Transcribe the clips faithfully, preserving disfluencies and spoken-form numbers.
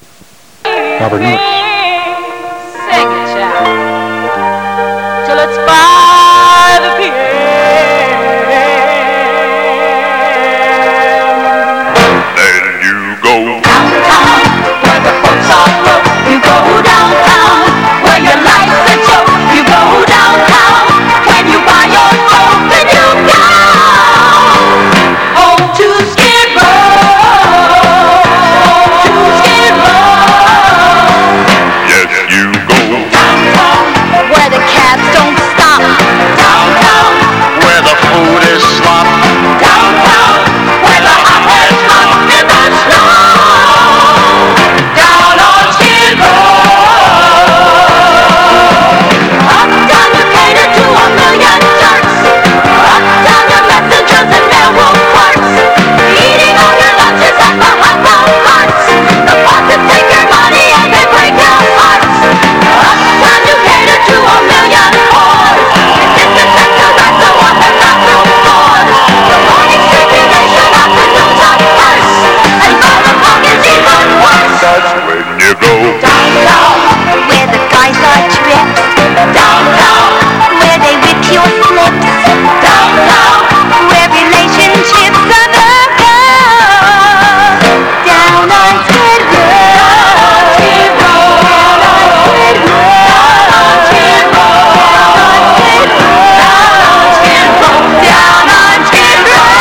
Robert Norris. Sing it, child. Till it's five p.m. Then you go downtown, where the folks are broke. You go downtown, where your life's a joke. You go downtown, when you buy your dope, then you go home to Skid Row, home to Skid Row. Yes, you go Downtown, where the cabs don't stop. Downtown, where the food is slop. downtown, where the hot heads hop in the snow. Down on Skid Row. Uptown you cater to a million jerks. Uptown your messengers and mailroom clerks. Eating all your lunches at the hot dog carts. The bosses take your money and they break your hearts. Uptown you cater to a million whores. You disrespect the rights of what the bathroom floors. The morning circulation afternoons are first. And all the funk is even worse. That's when you go Downtown, where the guys are trips. Downtown, where they whip your slips. Downtown, where relationships are the cause. Down on Skid Row. Skid Row. Down on Skid Row. Down on Skid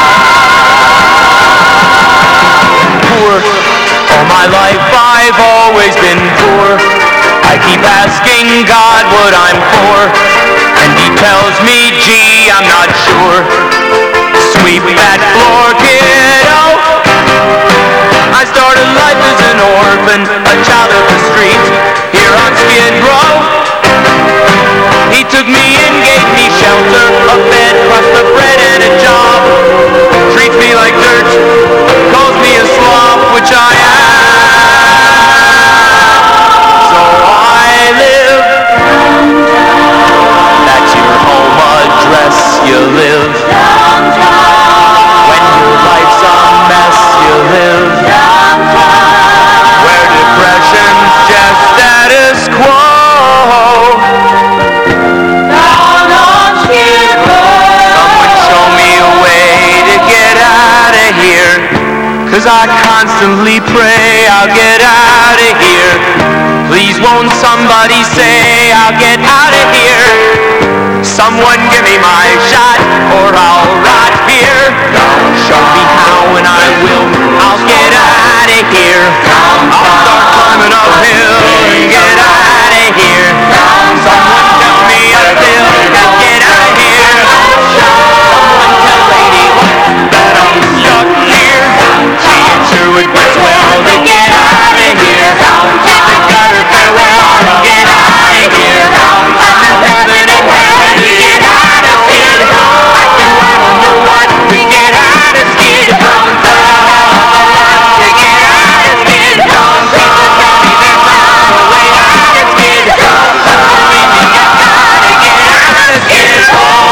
Row. Poor. All my life I've always been poor. I keep asking God what I'm for, and he tells me, gee, I'm not sure. Sweep that floor, kiddo. I started life as an orphan, a child of the streets, here on Skid Row. He took me in, gave me shelter, a bed, crust of bread, and a job. Treats me like dirt, calls me a slob, which I am. So I live. That's your home address, you live. When your life's a mess, you live. Where depression's just status quo. Down on Skid Row. Someone show me a way to get out of here. Cause I constantly pray I'll get out of here. Please won't somebody say I'll get out of here. Someone give me my shot or I'll rot here. Show me how and I will. I'll get out of here. I'll start climbing uphill and get out of here. Someone tell me a bill to get out of here. Someone tell Lady that I'm stuck here. She sure would best well to get out of here. Give the gutter farewell and get out of here. I'm heaven and hell to get out of here. I do I don't know what to get out of Skid Row. To get out of Skid Row. People tell me there's no way out of Skid Row. You gotta get out of Skid Row.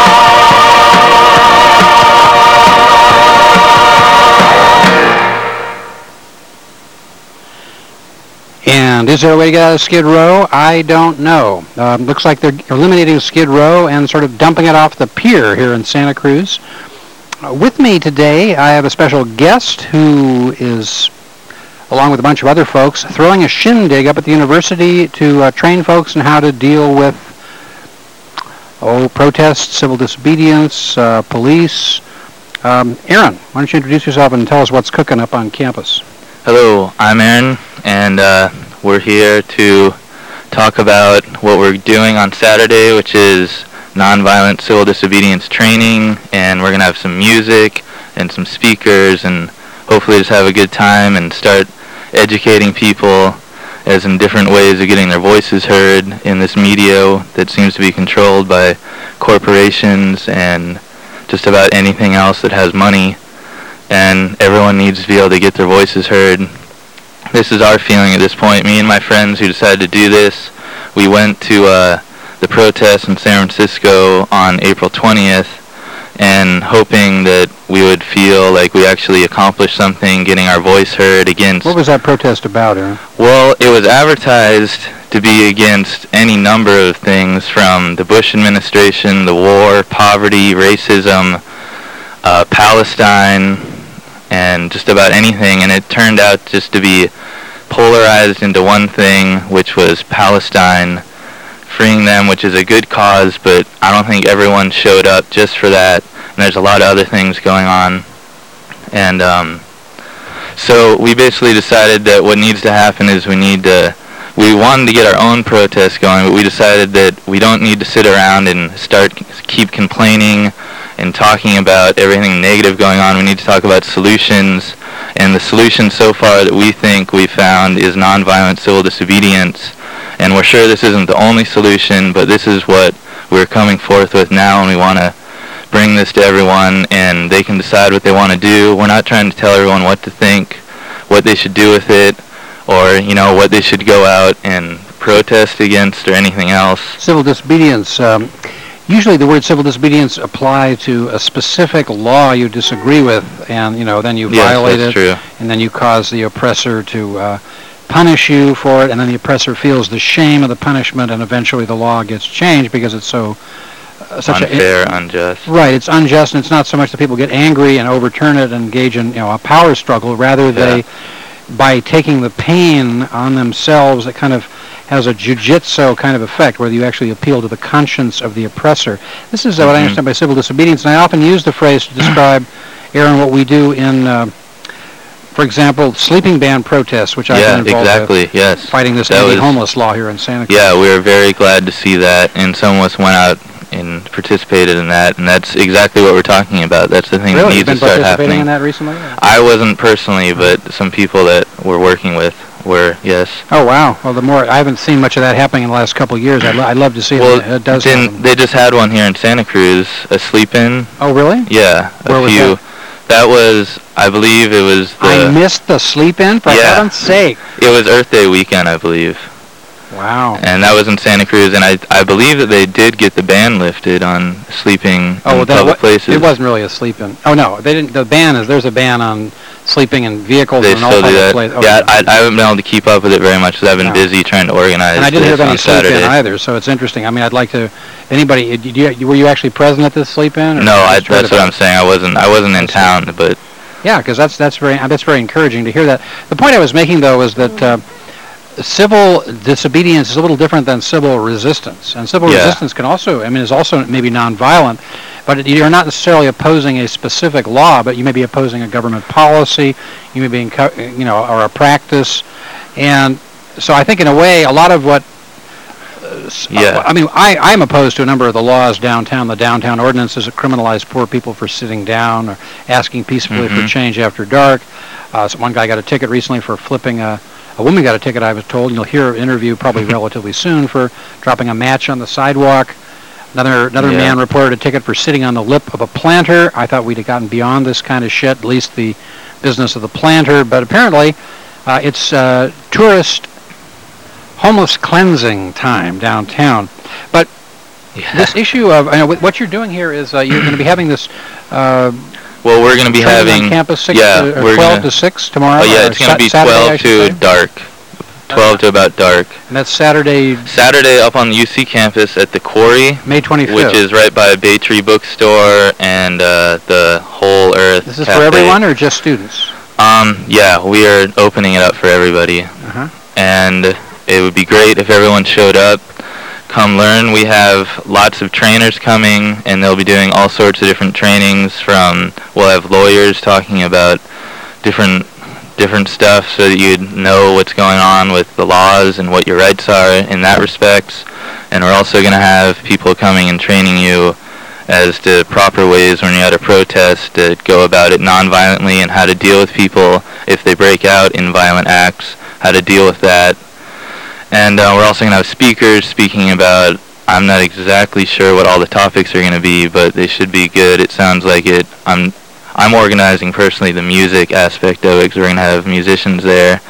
And is there a way to get out of Skid Row? I don't know. Um, looks like they're eliminating Skid Row and sort of dumping it off the pier here in Santa Cruz. Uh, with me today, I have a special guest who is, along with a bunch of other folks, throwing a shindig up at the university to uh, train folks in how to deal with oh, protests, civil disobedience, uh, police. Um, Aaron, why don't you introduce yourself and tell us what's cooking up on campus? Hello, I'm Aaron, and uh, we're here to talk about what we're doing on Saturday, which is nonviolent civil disobedience training, and we're going to have some music and some speakers and hopefully just have a good time and start educating people as in different ways of getting their voices heard in this media that seems to be controlled by corporations and just about anything else that has money. And everyone needs to be able to get their voices heard. This is our feeling at this point. Me and my friends who decided to do this, we went to uh, the protest in San Francisco on April twentieth, and hoping that we would feel like we actually accomplished something, getting our voice heard against... What was that protest about, Aaron? Well, it was advertised to be against any number of things, from the Bush administration, the war, poverty, racism, uh, Palestine, and just about anything. And it turned out just to be polarized into one thing, which was Palestine, freeing them, which is a good cause, but I don't think everyone showed up just for that. And there's a lot of other things going on. And um, so we basically decided that what needs to happen is we need to, we wanted to get our own protest going, but we decided that we don't need to sit around and start, keep complaining and talking about everything negative going on. We need to talk about solutions. And the solution so far that we think we found is nonviolent civil disobedience. And we're sure this isn't the only solution, but this is what we're coming forth with now, and we want to bring this to everyone, and they can decide what they want to do. We're not trying to tell everyone what to think, what they should do with it, or, you know, what they should go out and protest against or anything else. Civil disobedience. Um, usually the word civil disobedience apply to a specific law you disagree with, and, you know, then you Yes, violate that's it, true. and then you cause the oppressor to uh, punish you for it, and then the oppressor feels the shame of the punishment, and eventually the law gets changed because it's so uh, such Unfair, a, unjust. Right, it's unjust, and it's not so much that people get angry and overturn it and engage in, you know, a power struggle. Rather, they, Yeah. by taking the pain on themselves, it kind of has a jujitsu kind of effect, where you actually appeal to the conscience of the oppressor. This is uh, what I Mhm. understand by civil disobedience, and I often use the phrase to describe, Aaron, what we do in, uh, for example, sleeping ban protests, which I've Yeah, been involved exactly, with, yes. fighting this That was- anti-homeless law here in Santa Cruz. Yeah, we were very glad to see that, and some of us went out and participated in that, and that's exactly what we're talking about. That's the thing that Really? needs You've been to start participating happening. in that recently? I wasn't personally, but some people that we're working with were, yes. Oh, wow. Well, the more, I haven't seen much of that happening in the last couple of years. I'd, lo- I'd love to see Well, it. It does then happen. they just had one here in Santa Cruz, a sleep-in. Oh, really? Yeah, a Where was few. that? That was, I believe it was the, I missed the sleep-in, for Yeah. heaven's sake. it was Earth Day weekend, I believe. Wow. And that was in Santa Cruz, and I I believe that they did get the ban lifted on sleeping Oh, well, in that public wa- places. it wasn't really a sleep-in. Oh, no, they didn't. The ban is, there's a ban on sleeping in vehicles They and all still do public that. places. Oh, yeah, I, I haven't been able to keep up with it very much because I've been No. busy trying to organize And I didn't hear this of any on sleep-in Saturday. either, so it's interesting. I mean, I'd like to, anybody, did you, were you actually present at this sleep-in? or No, I, just heard that's what about I'm it? saying. I wasn't I wasn't in I see. town, but Yeah, because that's that's very that's very encouraging to hear that. The point I was making, though, is that uh, civil disobedience is a little different than civil resistance, and civil Yeah. resistance can also, I mean, is also maybe nonviolent, but it, you're not necessarily opposing a specific law, but you may be opposing a government policy, you may be, inco- you know, or a practice, and so I think in a way, a lot of what s- Yeah. I mean, I, I'm opposed to a number of the laws downtown. The downtown ordinances that criminalize poor people for sitting down or asking peacefully for Mhm. change after dark. Uh, so one guy got a ticket recently for flipping a, a woman got a ticket, I was told, and you'll hear an interview probably relatively soon, for dropping a match on the sidewalk. Another another Yeah. man reported a ticket for sitting on the lip of a planter. I thought we'd have gotten beyond this kind of shit, at least the business of the planter, but apparently uh, it's uh, tourist homeless cleansing time downtown. But yeah. this issue of, I know, what you're doing here is uh, you're going to be having this uh, well, we're going to be training having on campus six yeah, to, or we're twelve gonna, to six tomorrow. Oh yeah, or it's going to Sa- be Saturday, I twelve should to say. dark. twelve to about dark. And that's Saturday, Saturday up on the U C campus at the Quarry, May twenty-fifth. which is right by Bay Tree Bookstore and uh, the Whole Earth This is Cafe. for everyone or just students? Um, yeah, we are opening it up for everybody, Uh-huh. and it would be great if everyone showed up. Come learn. We have lots of trainers coming, and they'll be doing all sorts of different trainings. From we'll have lawyers talking about different different stuff, so that you'd know what's going on with the laws and what your rights are in that respects. And we're also going to have people coming and training you as to proper ways when you're at a protest to go about it non-violently, and how to deal with people if they break out in violent acts, how to deal with that. And uh, we're also going to have speakers speaking about, I'm not exactly sure what all the topics are going to be, but they should be good. It sounds like it. I'm I'm organizing personally the music aspect of it, because we're going to have musicians there.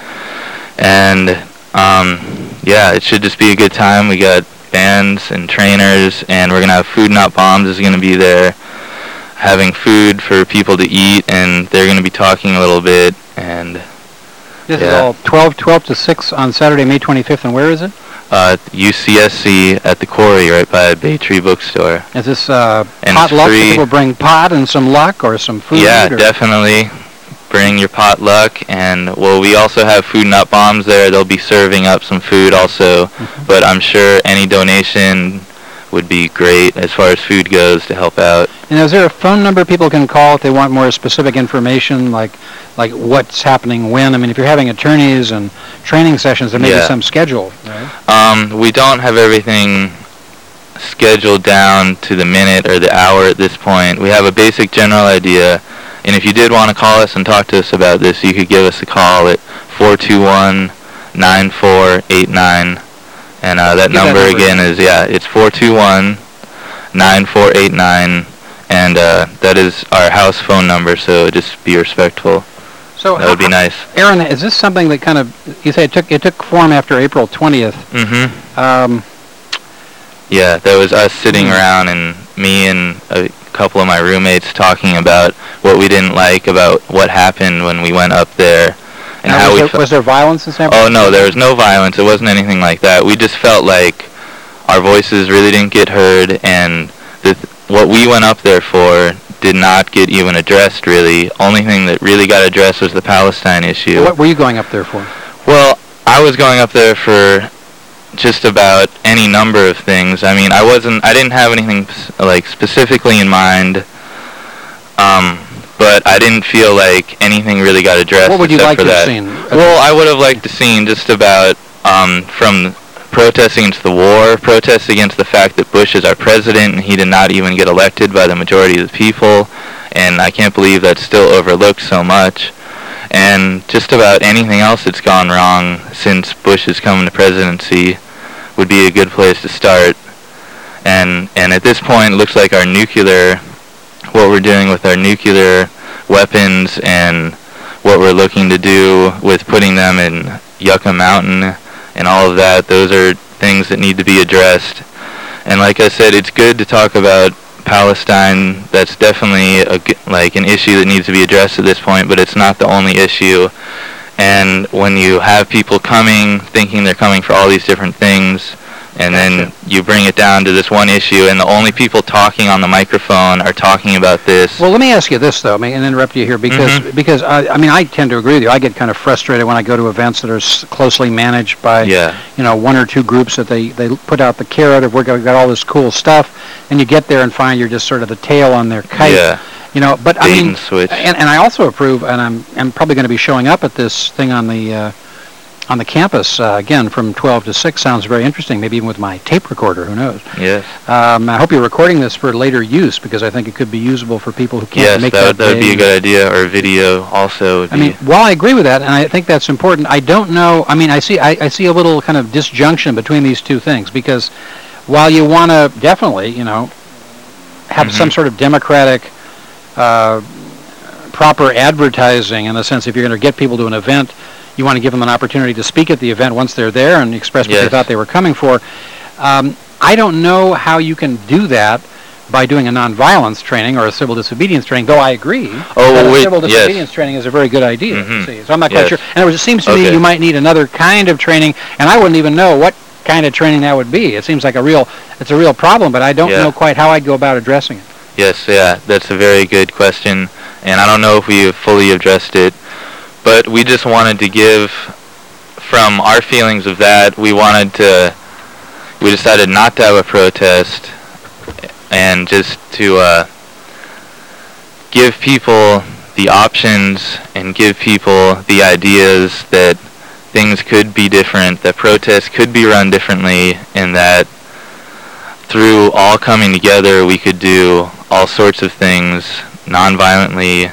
And um, yeah, it should just be a good time. We got bands and trainers, and we're going to have Food Not Bombs is going to be there. having food for people to eat, and they're going to be talking a little bit. And This yeah. is all twelve, twelve to six on Saturday, May twenty-fifth, and where is it? uh, U C S C at the Quarry, right by Bay Tree Bookstore. Is this uh, And pot it's luck? free. People bring pot and some luck or some food? Yeah, or? definitely. Bring your potluck, and well, we also have food nut bombs there. They'll be serving up some food also, Mhm. but I'm sure any donation would be great as far as food goes to help out. And is there a phone number people can call if they want more specific information, like like what's happening when? I mean, if you're having attorneys and training sessions, there may be Yeah. some schedule, right? Um, we don't have everything scheduled down to the minute or the hour at this point. We have a basic general idea, and if you did want to call us and talk to us about this, you could give us a call at four two one, nine four eight nine. And uh, that Give that number number again again. is, yeah, it's four two one, nine four eight nine, and uh, that is our house phone number, so just be respectful. So, That would be nice. Aaron, is this something that kind of, you say it took it took form after April twentieth? Mm-hmm. Um, Yeah, that was us sitting Hmm. around and me and a couple of my roommates talking about what we didn't like about what happened when we went up there and now, how was, we there, fe- was there violence in San Oh Francisco? no, there was no violence. It wasn't anything like that. We just felt like our voices really didn't get heard, and the th- what we went up there for did not get even addressed really. Only thing that really got addressed was the Palestine issue. What were you going up there for? Well, I was going up there for just about any number of things. I mean, I wasn't, I didn't have anything s- like specifically in mind, um, but I didn't feel like anything really got addressed. What would you except like for to have that. seen? Well, I would have liked to seen just about um, from protests against the war, protests against the fact that Bush is our president and he did not even get elected by the majority of the people, and I can't believe that's still overlooked so much. And just about anything else that's gone wrong since Bush has come into presidency would be a good place to start. And and at this point, it looks like our nuclear, what we're doing with our nuclear weapons and what we're looking to do with putting them in Yucca Mountain and all of that, those are things that need to be addressed. And like I said, it's good to talk about Palestine. That's definitely a, g- like an issue that needs to be addressed at this point, but it's not the only issue. And when you have people coming, thinking they're coming for all these different things, and then you bring it down to this one issue, and the only people talking on the microphone are talking about this. Well, let me ask you this, though. I mean, and interrupt you here because Mhm. because I, I mean, I tend to agree with you. I get kind of frustrated when I go to events that are s- closely managed by, yeah, you know, one or two groups that they, they put out the carrot of we're going got all this cool stuff, and you get there and find you're just sort of the tail on their kite. yeah, You know, but I bait mean, and switch. and, and I also approve, and I'm I'm probably going to be showing up at this thing on the uh, on the campus uh, again from twelve to six. Sounds very interesting. Maybe even with my tape recorder. Who knows? Yes, Um, I hope you're recording this for later use because I think it could be usable for people who can't yes, make that, that. would- that would be day. a good idea. Or video also would I be. mean, while I agree with that, and I think that's important, I don't know. I mean, I see I, I see a little kind of disjunction between these two things because while you want to definitely, you know, have Mhm. some sort of democratic, uh, proper advertising in the sense if you're going to get people to an event, you want to give them an opportunity to speak at the event once they're there and express what they Yes. thought they were coming for. Um, I don't know how you can do that by doing a nonviolence training or a civil disobedience training, though I agree Oh, that a wait, civil yes. disobedience training is a very good idea. Mhm. See, so I'm not quite Yes. sure. In other words, it seems to me Okay. you might need another kind of training, and I wouldn't even know what kind of training that would be. It seems like a real, it's a real problem, but I don't Yeah. know quite how I'd go about addressing it. Yes, yeah, that's a very good question, and I don't know if we have fully addressed it, but we just wanted to give, from our feelings of that, we wanted to, we decided not to have a protest, and just to uh, give people the options and give people the ideas that things could be different, that protests could be run differently, and that through all coming together, we could do all sorts of things non-violently.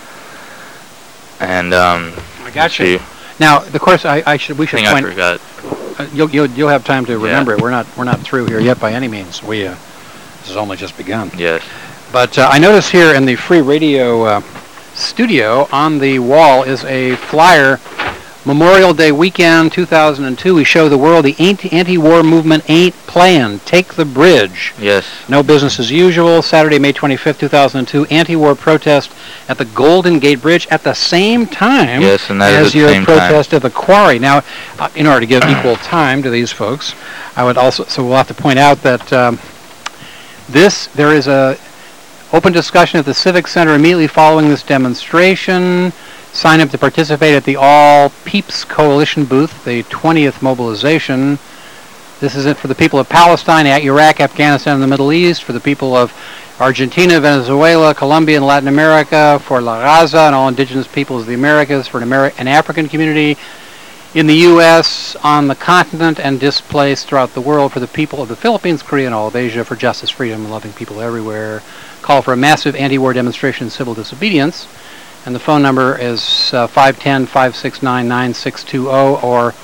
And um, I got see, you. Now, of course, I, I should we should thing I point. forgot. Uh, you'll, you'll you'll have time to Yeah. remember it. We're not we're not through here yet by any means. We uh, this has only just begun. Yes. But uh, I notice here in the free radio uh, studio on the wall is a flyer Memorial Day weekend two thousand two, we show the world the anti- anti-war movement ain't playing. Take the bridge. Yes. No business as usual. Saturday, May twenty-fifth, two thousand two, anti-war protest at the Golden Gate Bridge at the same time Yes, and that is as at the your same time. protest at the Quarry. Now, uh, in order to give equal time to these folks, I would also, so we'll have to point out that um, this, there is a open discussion at the Civic Center immediately following this demonstration. Sign up to participate at the All Peeps Coalition booth, the twentieth mobilization. This is it for the people of Palestine, Iraq, Afghanistan, and the Middle East, for the people of Argentina, Venezuela, Colombia, and Latin America, for La Raza and all indigenous peoples of the Americas, for an, Ameri- an African community in the U S, on the continent, and displaced throughout the world, for the people of the Philippines, Korea, and all of Asia, for justice, freedom, and loving people everywhere. Call for a massive anti-war demonstration and civil disobedience. And the phone number is uh, five one zero, five six nine, nine six two zero or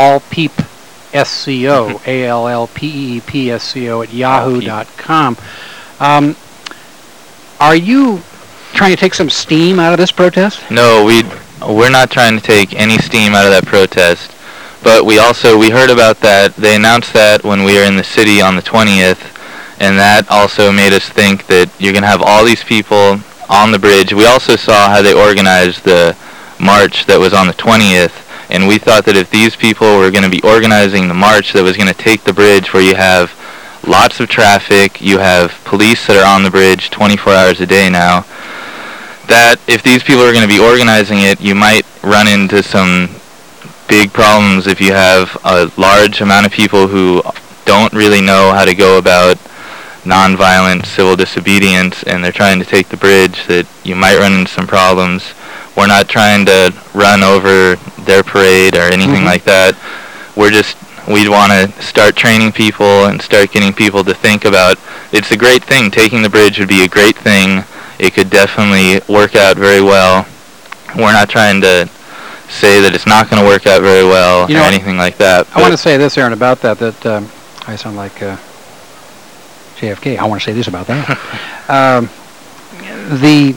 allpeepsco, A L L P E E P S C O at yahoo dot com. Um, are you trying to take some steam out of this protest? No, we we're not trying to take any steam out of that protest. But we also, we heard about that. They announced that when we were in the city on the twentieth, and that also made us think that you're going to have all these people on the bridge. We also saw how they organized the march that was on the twentieth, and we thought that if these people were going to be organizing the march that was going to take the bridge, where you have lots of traffic, you have police that are on the bridge twenty-four hours a day now, that if these people are going to be organizing it, you might run into some big problems if you have a large amount of people who don't really know how to go about nonviolent civil disobedience, and they're trying to take the bridge, that you might run into some problems. We're not trying to run over their parade or anything Mm-hmm. like that. We're just, we'd want to start training people and start getting people to think about, it's a great thing. Taking the bridge would be a great thing. It could definitely work out very well. We're not trying to say that it's not going to work out very well You or know, anything like that. I want to say this, Aaron, about that, that um, I sound like uh, J F K. I want to say this about that. um, the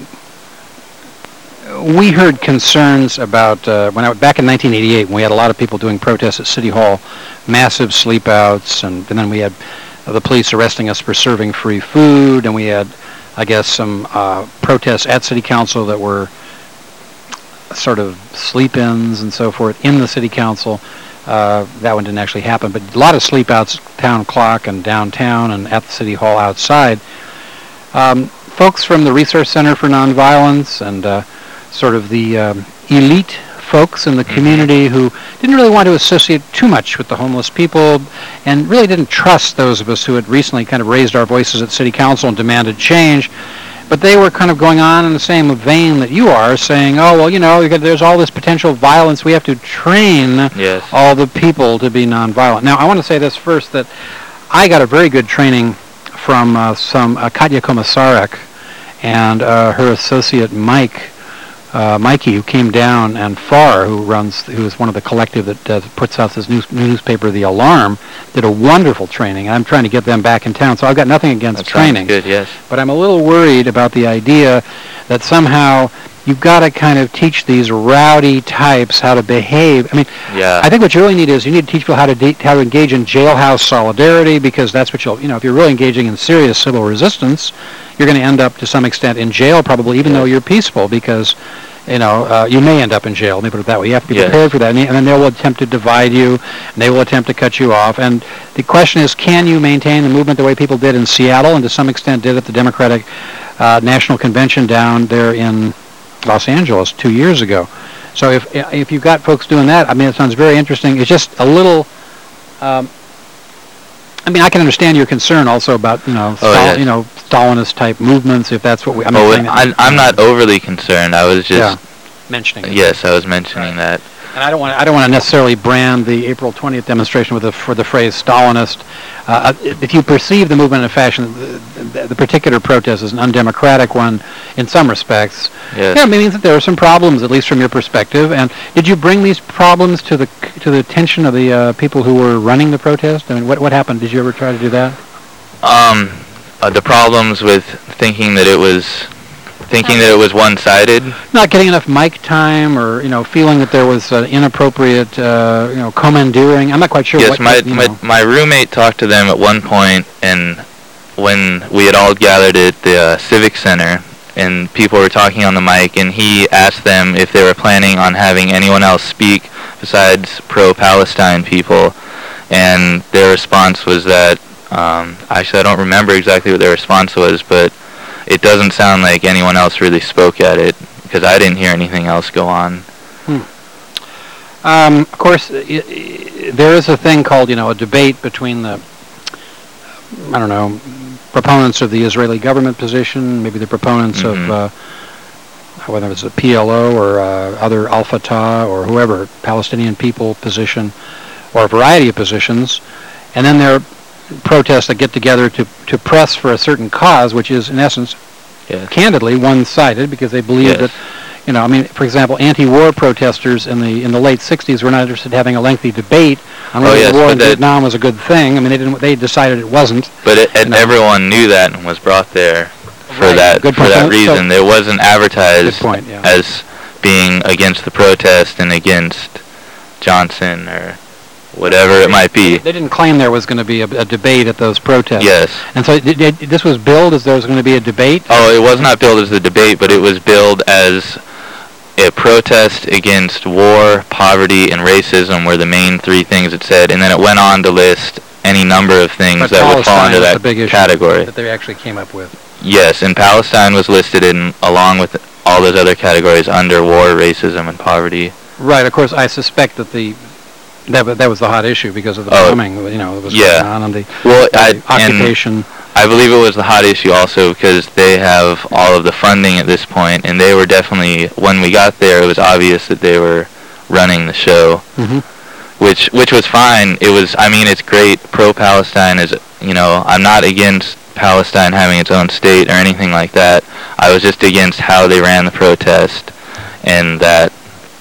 we heard concerns about uh, when I back in nineteen eighty-eight, when we had a lot of people doing protests at City Hall, massive sleepouts, and, and then we had uh, the police arresting us for serving free food, and we had, I guess, some uh, protests at City Council that were sort of sleep-ins and so forth in the City Council. Uh, that one didn't actually happen, but a lot of sleep-outs, town clock and downtown and at the City Hall outside. Um, folks from the Resource Center for Nonviolence and uh, sort of the um, elite folks in the community who didn't really want to associate too much with the homeless people and really didn't trust those of us who had recently kind of raised our voices at City Council and demanded change. But they were kind of going on in the same vein that you are, saying, oh, well, you know, you got, there's all this potential violence. We have to train Yes. all the people to be nonviolent. Now, I want to say this first, that I got a very good training from uh, some uh, Katya Komisarek and uh, her associate Mike, uh, Mikey, who came down, and Farr, who runs, who is one of the collective that uh, puts out this news, newspaper, The Alarm, did a wonderful training. I'm trying to get them back in town, so I've got nothing against That sounds training. good, yes. But I'm a little worried about the idea that somehow you've got to kind of teach these rowdy types how to behave. I mean, Yeah. I think what you really need is you need to teach people how to de- how to engage in jailhouse solidarity, because that's what you'll, you know, if you're really engaging in serious civil resistance, you're going to end up to some extent in jail probably, even Yeah. though you're peaceful, because, you know, uh, you may end up in jail. Let me put it that way. You have to be Yes. prepared for that, and, and then they will attempt to divide you, and they will attempt to cut you off. And the question is, can you maintain the movement the way people did in Seattle, and to some extent did at the Democratic uh, National Convention down there in Los Angeles two years ago? So if if you've got folks doing that, I mean, it sounds very interesting. It's just a little. Um, I mean, I can understand your concern also about, you know, Oh, Stal- yes. you know, Stalinist type movements, if that's what we. I'm not Oh, saying that- I, I'm not overly concerned. I was Yeah, just, mentioning it. yes, I was mentioning that. And I don't want. I don't want to necessarily brand the April twentieth demonstration with the for the phrase Stalinist. Uh, if you perceive the movement in a fashion, the, the, the particular protest is an undemocratic one in some respects. Yes. Yeah, it means that there are some problems, at least from your perspective. And did you bring these problems to the to the attention of the uh, people who were running the protest? I mean, what what happened? Did you ever try to do that? Um, uh, the problems with thinking that it was thinking that it was one-sided. Not getting enough mic time, or you know, feeling that there was uh, inappropriate, uh, you know, commandeering. I'm not quite sure. Yes, what, my, what, you my know. my roommate talked to them at one point, and when we had all gathered at the uh, Civic Center, and people were talking on the mic, and he asked them if they were planning on having anyone else speak besides pro-Palestine people, and their response was that, um, actually I don't remember exactly what their response was, but it doesn't sound like anyone else really spoke at it, because I didn't hear anything else go on. Um, of course, I I there is a thing called, you know, a debate between the, I don't know, proponents of the Israeli government position, maybe the proponents Mhm. of, uh, whether it's a P L O or uh, other Al-Fatah or whoever, Palestinian people position, or a variety of positions, and then there are protests that get together to, to press for a certain cause, which is, in essence, Yes. candidly one-sided, because they believe Yes. that, you know, I mean, for example, anti-war protesters in the in the late sixties were not interested in having a lengthy debate on Oh, whether yes, the war but in that- Vietnam was a good thing. I mean, they didn't. They decided it wasn't. But it, and know. everyone knew that and was brought there for Right. that Good for point. that So- reason. It wasn't advertised Good point, yeah. as being against the protest and against Johnson or whatever it might be. They didn't claim there was going to be a, a debate at those protests. Yes. And so it, it, this was billed as there was going to be a debate. Oh, it was not billed as a debate, but it was billed as a protest against war, poverty, and racism were the main three things it said, and then it went on to list any number of things But that would fall Palestine under was that the big issue category. that they actually came up with. Yes, and Palestine was listed in along with all those other categories under war, racism, and poverty. Right. Of course, I suspect that the that wa- that was the hot issue because of the Oh, bombing. You know, that was yeah. going on and the, Well, the I, and occupation. I believe it was the hot issue also because they have all of the funding at this point, and they were definitely, when we got there, it was obvious that they were running the show, Mhm. which which was fine. It was, I mean, it's great. Pro-Palestine is, you know, I'm not against Palestine having its own state or anything like that. I was just against how they ran the protest, and that.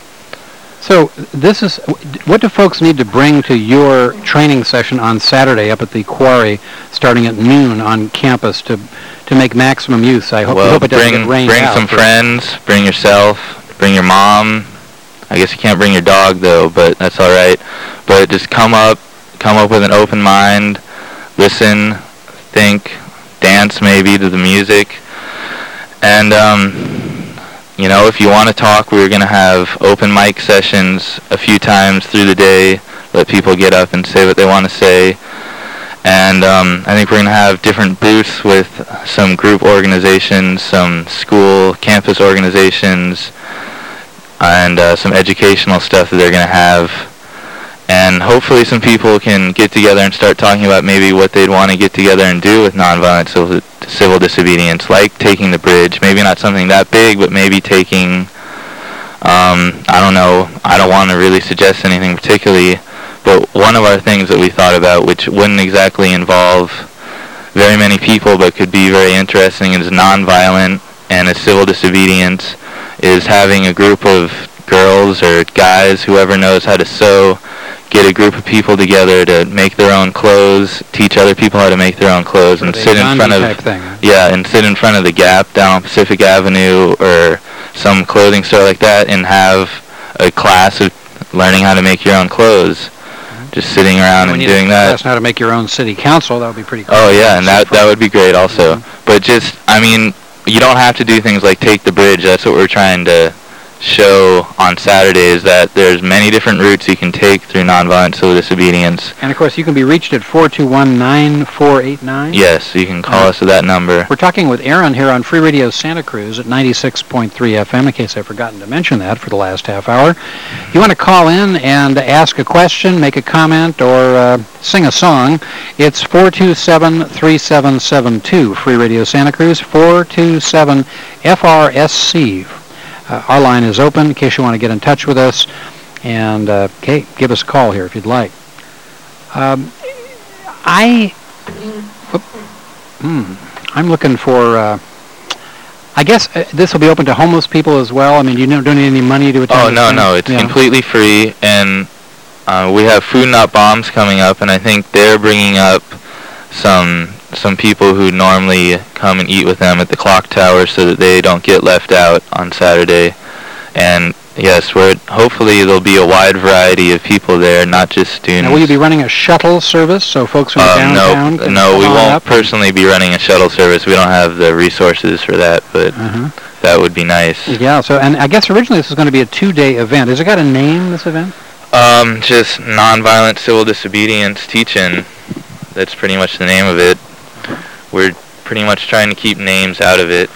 So this is what do folks need to bring to your training session on Saturday up at the quarry, starting at noon on campus to to make maximum use. I hope, we Well, hope it doesn't bring get rained bring out. some friends, bring yourself, bring your mom. I guess you can't bring your dog though, but that's all right. But just come up, come up with an open mind, listen, think, dance maybe to the music, and um, you know, if you want to talk, we're going to have open mic sessions a few times through the day. Let people get up and say what they want to say. And um, I think we're going to have different booths with some group organizations, some school, campus organizations, and uh, some educational stuff that they're going to have. And hopefully some people can get together and start talking about maybe what they'd want to get together and do with nonviolent civil, civil disobedience, like taking the bridge. Maybe not something that big, but maybe taking, um, I don't know, I don't want to really suggest anything particularly, but one of our things that we thought about, which wouldn't exactly involve very many people, but could be very interesting, is nonviolent and a civil disobedience, is having a group of girls or guys, whoever knows how to sew, get a group of people together to make their own clothes, teach other people how to make their own clothes, and Sort of sit a in front Gandhi of type thing, huh? yeah, and sit in front of the Gap down on Pacific Avenue or some clothing store like that, and have a class of learning how to make your own clothes, just sitting around When and you doing that. That's how to make your own city council. That would be pretty cool. Oh yeah, and that that would be great also. But just, I mean, you don't have to do things like take the bridge. That's what we're trying to show on Saturday, is that there's many different routes you can take through nonviolent civil disobedience. And of course, you can be reached at four two one, nine four eight nine. Yes, you can call us at that number. We're talking with Aaron here on Free Radio Santa Cruz at ninety-six point three F M, in case I've forgotten to mention that for the last half hour. If you want to call in and ask a question, make a comment, or uh, sing a song, it's four two seven, three seven seven two, Free Radio Santa Cruz, four two seven F R S C. Uh, our line is open in case you want to get in touch with us, and uh, okay, give us a call here if you'd like. Um, I, whoop, hmm, I'm looking for. Uh, I guess uh, this will be open to homeless people as well. I mean, you don't, don't need any money to attend. Oh this no, thing? no, it's Yeah. completely free, and uh, we have Food Not Bombs coming up, and I think they're bringing up some some people who normally come and eat with them at the clock tower so that they don't get left out on Saturday. And yes, we're hopefully there'll be a wide variety of people there, not just students. Now, will you be running a shuttle service so folks from Um, downtown no, can no, we come on won't up? personally be running a shuttle service. We don't have the resources for that, but Uh-huh. that would be nice. Yeah, so, and I guess originally this was going to be a two-day event. Has it got a name, this event? Um, just nonviolent civil disobedience teaching. That's pretty much the name of it. We're pretty much trying to keep names out of it.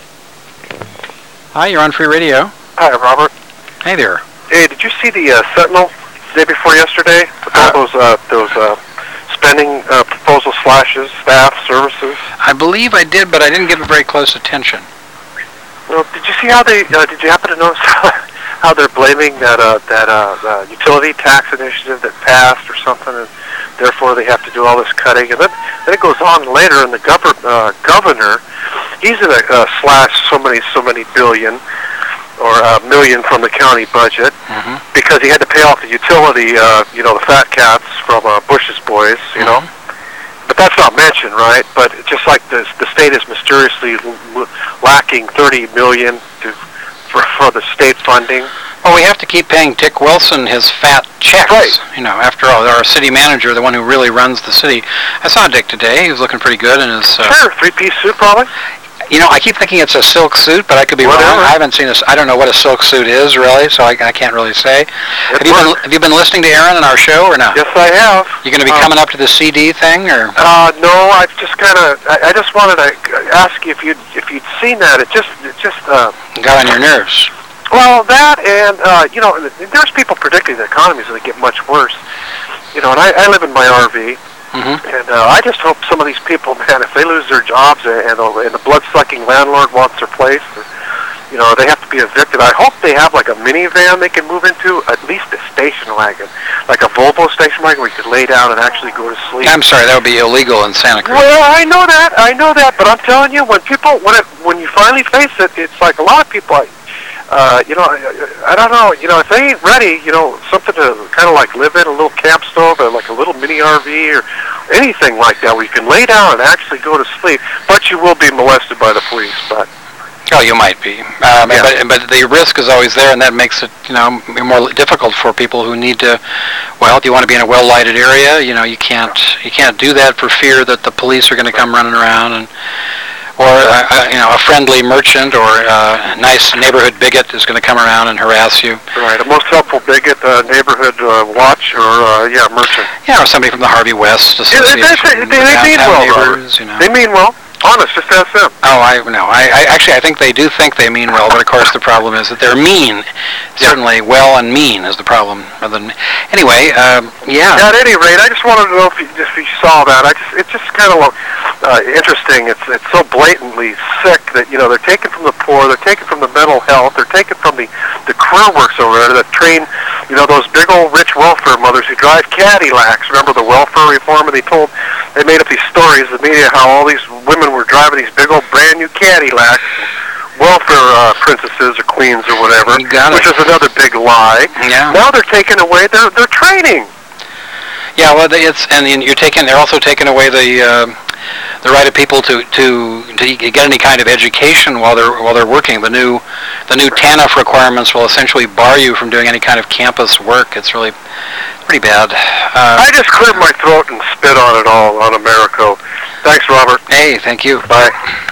Hi, you're on Free Radio. Hi, Robert. Hey there. Hey, did you see the uh, Sentinel the day before yesterday with all those uh, those uh, spending uh, proposal slashes, staff, services? I believe I did, but I didn't give it very close attention. Well, did you see how they? Uh, did you happen to notice how they're blaming that uh, that uh, uh, utility tax initiative that passed or something, and therefore they have to do all this cutting? And then, then it goes on later, and the governor, uh, governor, he's in a uh, slash so many so many billion or a million from the county budget Mm-hmm. because he had to pay off the utility, uh, you know, the fat cats from uh, Bush's boys, you know. But that's not mentioned, right? But it's just like the the state is mysteriously l- lacking thirty million to for, for the state funding. Well, we have to keep paying Dick Wilson his fat checks. Right. You know, after all, our city manager, the one who really runs the city. I saw Dick today. He was looking pretty good in his... Uh, Sure, three-piece suit probably. You know, I keep thinking it's a silk suit, but I could be Whatever. wrong. I haven't seen a s I don't know what a silk suit is, really, so I, I can't really say. Have you, been, works. have you been listening to Aaron and our show, or not? Yes, I have. You going to be Um, coming up to the C D thing, or? Uh, no, I've just kind of. I, I just wanted to ask you if you would if you'd seen that. It just it just. Uh, Got on your nerves. Well, that and, uh, you know, there's people predicting the economy's going to get much worse. You know, and I, I live in my R V, Mm-hmm. and uh, I just hope some of these people, man, if they lose their jobs and, and, the, and the blood-sucking landlord wants their place, you know, they have to be evicted. I hope they have, like, a minivan they can move into, at least a station wagon, like a Volvo station wagon where you could lay down and actually go to sleep. I'm sorry, that would be illegal in Santa Cruz. Well, I know that, I know that, but I'm telling you, when people, when it, when you finally face it, it's like a lot of people, uh, you know, I, I don't know, you know, if they ain't ready, you know, something to kind of like live in, a little camp stove, or like a little mini R V, or anything like that, where you can lay down and actually go to sleep, but you will be molested by the police, but... Oh, you might be. Um, Yeah. but, but the risk is always there, and that makes it, you know, more difficult for people who need to, well, if you want to be in a well-lighted area, you know, you can't, you can't do that for fear that the police are going to come running around, and, or, uh, uh, you know, a friendly merchant or a nice neighborhood bigot is going to come around and harass you. Right, a most helpful bigot, uh, neighborhood uh, watch, or, uh, yeah, merchant. Yeah, or somebody from the Harvey West Yeah, they, Association. they, they, they mean downtown well, neighbors, Robert. you know. They mean well. Honest, just ask them. Oh, I no. I, I actually I think they do think they mean well, but of course the problem is that they're mean. Certainly, well and mean is the problem. Rather than anyway, um, yeah. Yeah, at any rate, I just wanted to know if you, if you saw that. I just, it's just kind of uh, interesting. It's it's so blatantly sick that, you know, they're taken from the poor, they're taken from the mental health, they're taken from the the career works over there that train, you know, those big old rich welfare mothers who drive Cadillacs. Remember the welfare reform? And they told, they made up these stories, the media, how all these women were driving these big old brand new Cadillacs, welfare uh, princesses or queens or whatever, You got it. which is another big lie. Yeah. Now they're taking away their their training. Yeah, well, they- it's and you're taking. They're also taking away the uh, the right of people to, to to get any kind of education while they're while they're working. The new the new T A N F requirements will essentially bar you from doing any kind of campus work. It's really pretty bad. Uh, I just cleared my throat and spit on it all on Americo. Thanks, Robert. hey, thank you. Bye.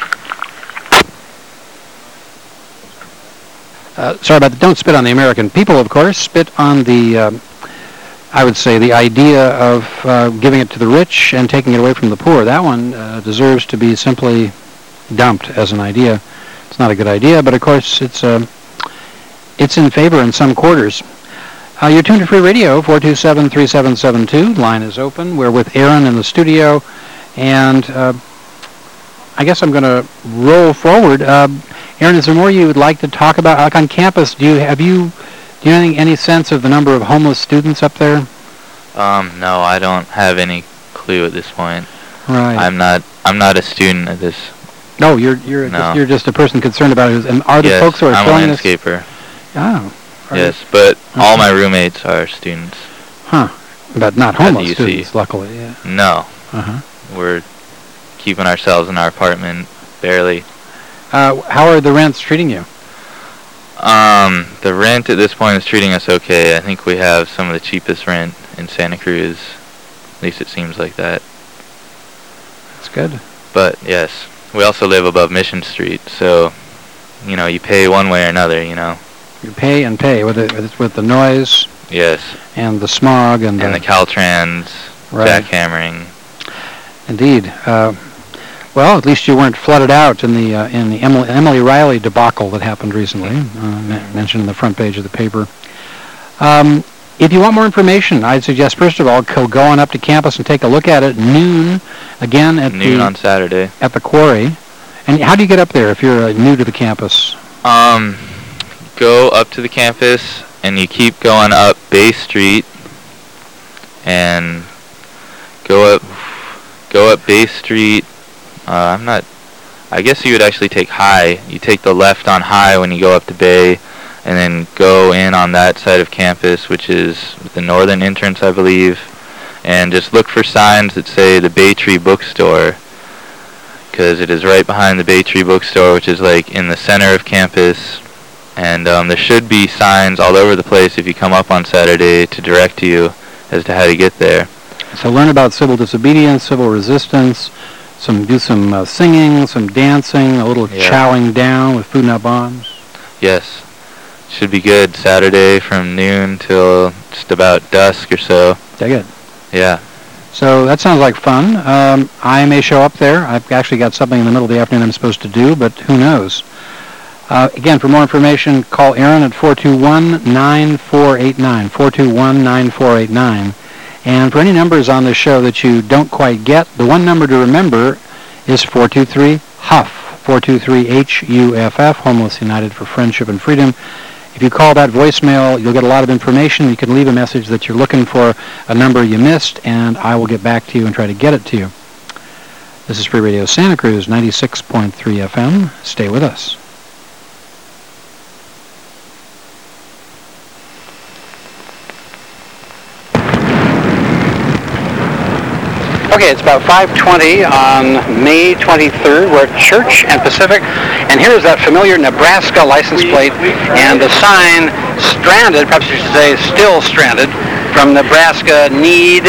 Uh, sorry about the don't spit on the American people, of course. Spit on the, um, I would say, the idea of uh, giving it to the rich and taking it away from the poor. That one uh, deserves to be simply dumped as an idea. It's not a good idea, but of course it's uh, it's in favor in some quarters. Uh, you're tuned to Free Radio, four two seven, three seven seven two. Line is open. We're with Aaron in the studio, and uh, I guess I'm going to roll forward. Uh, Aaron, is there more you would like to talk about? Like on campus, do you have you do you have any, any sense of the number of homeless students up there? Um, no, I don't have any clue at this point. Right. I'm not. I'm not a student at this. no, you're you're No. you're just a person concerned about it. And are the yes, folks who are I'm a filling this? landscaper. Oh. Are Yes, but all Okay. my roommates are students. Huh. But not At the homeless U C. students, luckily. Yeah. No, Uh huh. we're keeping ourselves in our apartment, barely. Uh, how are the rents treating you? Um, the rent at this point is treating us okay. I think we have some of the cheapest rent in Santa Cruz. At least it seems like that. That's good. But, yes, we also live above Mission Street, so, you know, you pay one way or another, you know. You pay and pay with it, with, with the noise. Yes. And the smog and, and the, the Caltrans, right. jackhammering. Indeed. Uh, well, at least you weren't flooded out in the uh, in the Emily, Emily Riley debacle that happened recently, uh, mentioned in the front page of the paper. Um, if you want more information, I'd suggest first of all go, go on up to campus and take a look at it. Noon, again at noon the on Saturday at the quarry. And how do you get up there if you're uh, new to the campus? Um, go up to the campus and you keep going up Bay Street and go up go up Bay Street. Uh, I'm not. I guess you would actually take High. You take the left on High when you go up to Bay, and then go in on that side of campus, which is the northern entrance, I believe, and just look for signs that say the Bay Tree Bookstore, because it is right behind the Bay Tree Bookstore, which is like in the center of campus. And um, there should be signs all over the place if you come up on Saturday to direct you as to how to get there. So learn about civil disobedience, civil resistance, some do some uh, singing, some dancing, a little yeah. chowing down with food not bombs. Yes. Should be good. Saturday from noon till just about dusk or so. Dig it. Yeah. So that sounds like fun. Um, I may show up there. I've actually got something in the middle of the afternoon I'm supposed to do, but who knows? Uh, again, for more information, call Aaron at four two one, nine four eight nine, four two one, nine four eight nine. And for any numbers on this show that you don't quite get, the one number to remember is four two three, H U F F, four two three H U F F, Homeless United for Friendship and Freedom. If you call that voicemail, you'll get a lot of information. You can leave a message that you're looking for a number you missed, and I will get back to you and try to get it to you. This is Free Radio Santa Cruz, ninety-six point three F M. Stay with us. Okay, it's about five twenty on May twenty-third. We're at Church and Pacific, and here's that familiar Nebraska license plate and the sign, stranded, perhaps you should say still stranded, from Nebraska, need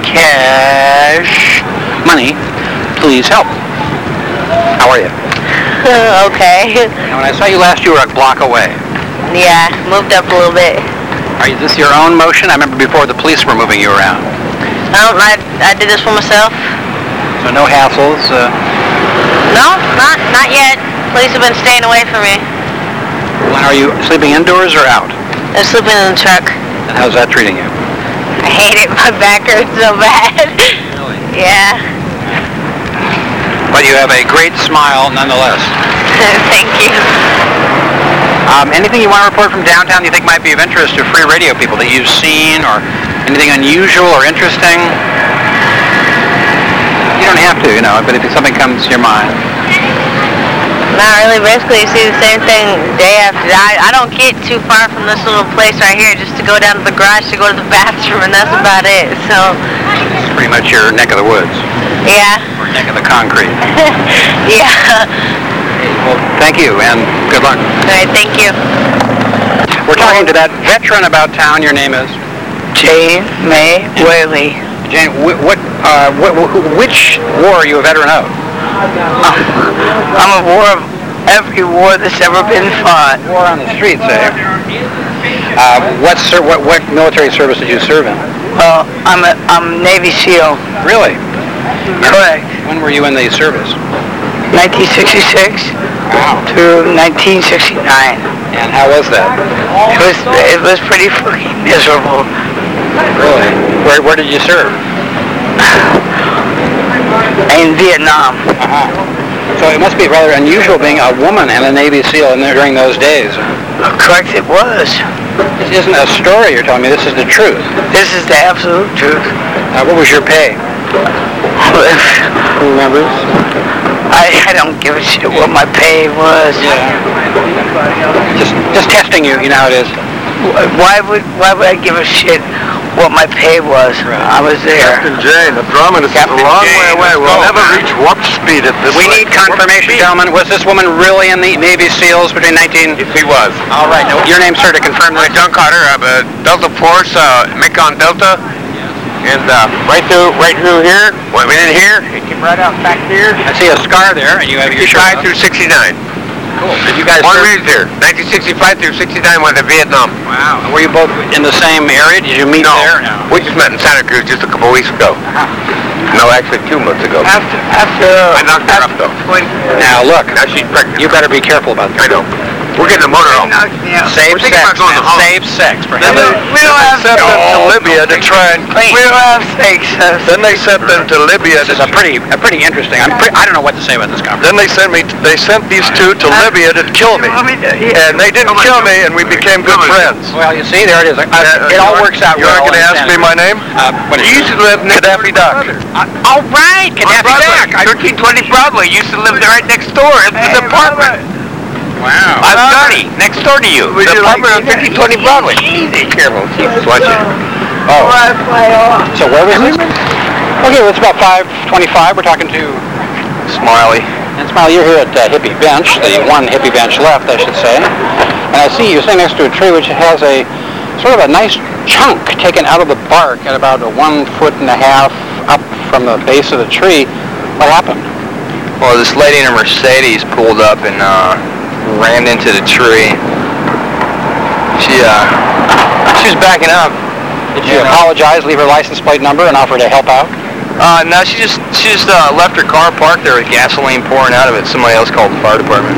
cash money, please help. How are you? Uh, okay. And when I saw you last, you were a block away. Yeah, moved up a little bit. Are you, this your own motion? I remember before the police were moving you around. I don't. I, I did this for myself. So no hassles. Uh, No, not not yet. Police have been staying away from me. when are you sleeping indoors or out? I'm sleeping in the truck. And how's that treating you? I hate it. My back hurts so bad. Really? Yeah. But you have a great smile nonetheless. Thank you. Um, anything you want to report from downtown you think might be of interest to Free Radio people that you've seen, or anything unusual or interesting? You don't have to, you know, but if something comes to your mind. Not really. Basically, you see the same thing day after day. I, I don't get too far from this little place right here just to go down to the garage to go to the bathroom, and that's about it. So. It's pretty much your neck of the woods. Yeah. Or neck of the concrete. Yeah. Well, thank you, and good luck. All right, thank you. We're talking to that veteran about town. Your name is? Jane May Whaley. Jane, wh- what, uh, wh- wh- which war are you a veteran of? I'm a war of every war that's ever been fought. War on the streets, eh? Uh, what, ser- what, what military service did you serve in? Well, I'm a I'm Navy SEAL. Really? Correct. When were you in the service? nineteen sixty-six Wow. to nineteen sixty-nine. And how was that? It was it was pretty fucking miserable. Really? Where, where did you serve? In Vietnam. Uh-huh. So it must be rather unusual being a woman and a Navy SEAL in there during those days. Correct, it was. This isn't a story you're telling me. This is the truth. This is the absolute truth. Uh, what was your pay? Who remembers? I, I don't give a shit what my pay was. Just just testing you. You know how it is. Why would why would I give a shit what my pay was. I was there. Captain Jane, the Drummond is a Captain long Jane, way away. let's We'll go, never man. reach warp speed at this We rate. need confirmation, gentlemen. Was this woman really in the Navy SEALs between nineteen? He was. All right. Now, your name, sir, to confirm this. John Carter, I'm a Delta Force, uh, Mekon Delta, and uh, right through, right through here. Went in here. It came right out back here. I see a scar there, and you have your shirt sixty-five on. through sixty-nine. Cool. Did you guys One serve? raised here. nineteen sixty-five through sixty-nine went to Vietnam. Wow. And were you both in the same area? Did you meet No, there? we just met in Santa Cruz just a couple weeks ago. No, actually two months ago. After, after, I knocked her up though. Now look, Now she's pregnant. you better be careful about I that. know. We're getting a motorhome. Safe We're thinking sex, about going man. to Holland. Safe sex. For we heaven's don't, we don't have Sent them to No, Libya to try and we don't have stakes. uh, Then they sent them to Libya. This is a pretty, a pretty interesting. I'm pre- I don't know what to say about this conference. Then they sent me. They sent these two to Libya to kill me, Want me to- yeah. and they didn't kill me, and we became good friends. Well, you see, there it is. Uh, it all works out You well. aren't going to in ask Santa me my Cruz. name? Uh, what is You it? used to live near Gaddafi Dock. Uh, all right, Gaddafi Dock. I- thirteen twenty Broadway. Used to live right next door. It's Hey, his apartment. Wow. I'm Johnny, next door to you. Would The you like apartment on to- thirteen twenty Broadway. Easy, careful. Jesus, watch it. Oh, Wi-Fi off. so where was this? Okay, well, it's about five twenty-five. We're talking to Smiley. And Smiley, you're here at uh, Hippie Bench, the one Hippie Bench left, I should say. And I see you're sitting next to a tree which has a sort of a nice chunk taken out of the bark at about a one foot and a half up from the base of the tree. What happened? Well, this lady in a Mercedes pulled up and uh, ran into the tree. She uh, she was backing up. Did you Yeah. apologize, leave her license plate number, and offer to help out? Uh, no, she just she just uh, left her car parked there with gasoline pouring out of it. Somebody else called the fire department.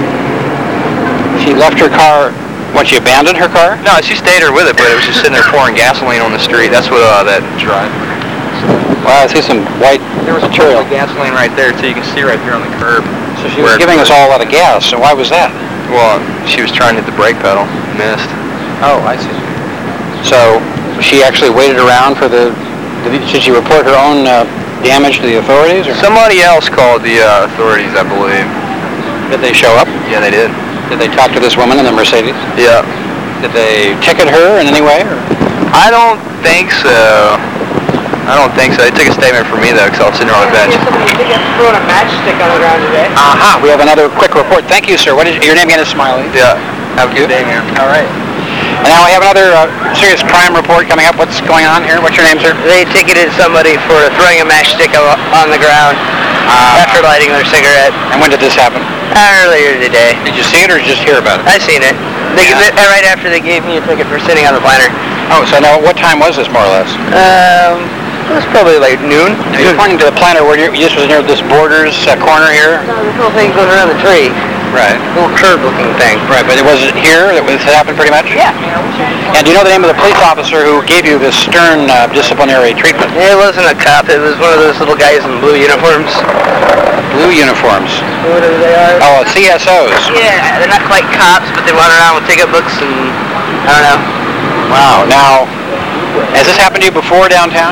She left her car, what, she abandoned her car? No, she stayed there with it, but it was just sitting there pouring gasoline on the street. That's what uh, that drive. Well, I see some white There was a material. of gasoline right there, too. You can see right there on the curb. So she was giving us all a lot of gas, so why was that? Well, she was trying to hit the brake pedal, missed. Oh, I see. So she actually waited around for the, did she report her own uh, damage to the authorities? Or Somebody else called the uh, authorities, I believe. did they show up? Yeah, they did. Did they talk to this woman in the Mercedes? Yeah. Did they ticket her in any way? Or? I don't think so. I don't think so. They took a statement from me, though, because I was sitting on the bench. Somebody throwing a matchstick on the ground today. Aha, we have another quick report. Thank you, sir. What is your name again? Is Smiley. Yeah. Have a good day, man. All right. And now we have another uh, serious crime report coming up. What's going on here? What's your name, sir? They ticketed somebody for throwing a matchstick o- on the ground Uh, after lighting their cigarette and when did this happen? earlier today. Did you see it or did you just hear about it? I seen it. They, Yeah. they- right after they gave me a ticket for sitting on the planter. Oh, so now what time was this, more or less? Um, it was probably like noon. Now, you're pointing to the planter where you're, this was near this Borders uh, corner here? No, this little thing goes around the tree. Right. Little curved-looking thing. Right, but it was it here that was it happened pretty much? Yeah. And do you know the name of the police officer who gave you this stern uh, disciplinary treatment? It wasn't a cop. It was one of those little guys in blue uniforms. Blue uniforms. Whatever they are. Oh, C S Os. Yeah, they're not quite cops, but they run around with ticket books and I don't know. Wow. Now, has this happened to you before downtown?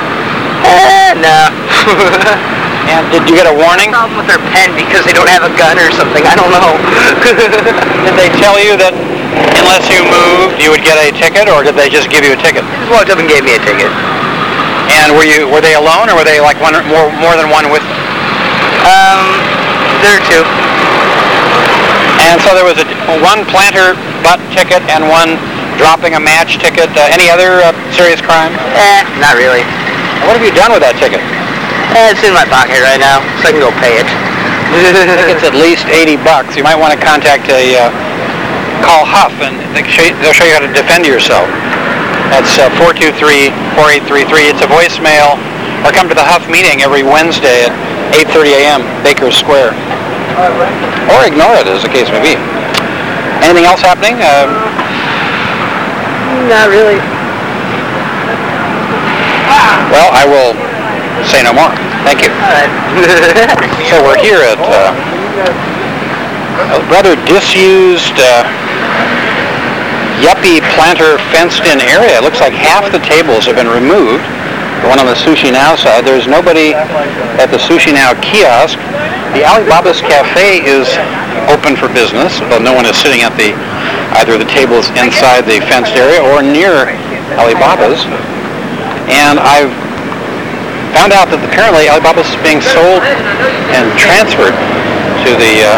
Eh, no. And did you get a warning? Problem with their pen because they don't have a gun or something. I don't know. Did they tell you that unless you moved, you would get a ticket, or did they just give you a ticket? Just walked up and gave me a ticket. And were you were they alone, or were they like one more more than one with them? Um, there are two. And so there was a one planter butt ticket and one dropping a match ticket. Uh, any other uh, serious crime? Eh, not really. What have you done with that ticket? Eh, it's in my pocket right now, so I can go pay it. It's at least eighty bucks. You might want to contact a uh, call Huff, and they show you, they'll show you how to defend yourself. That's uh, four two three, four eight three three. It's a voicemail. Or come to the Huff meeting every Wednesday at eight thirty a.m. Baker Square. Or ignore it, as the case may be. Anything else happening? Uh, Not really. well, I will say no more. Thank you. All right. So we're here at uh, a rather disused, uh, yuppie planter fenced-in area. It looks like half the tables have been removed. The one on the Sushi Now side. There's nobody at the Sushi Now kiosk. The Alibaba's Cafe is open for business, though no one is sitting at the either the tables inside the fenced area or near Alibaba's. and I've found out that apparently Alibaba's is being sold and transferred to the uh,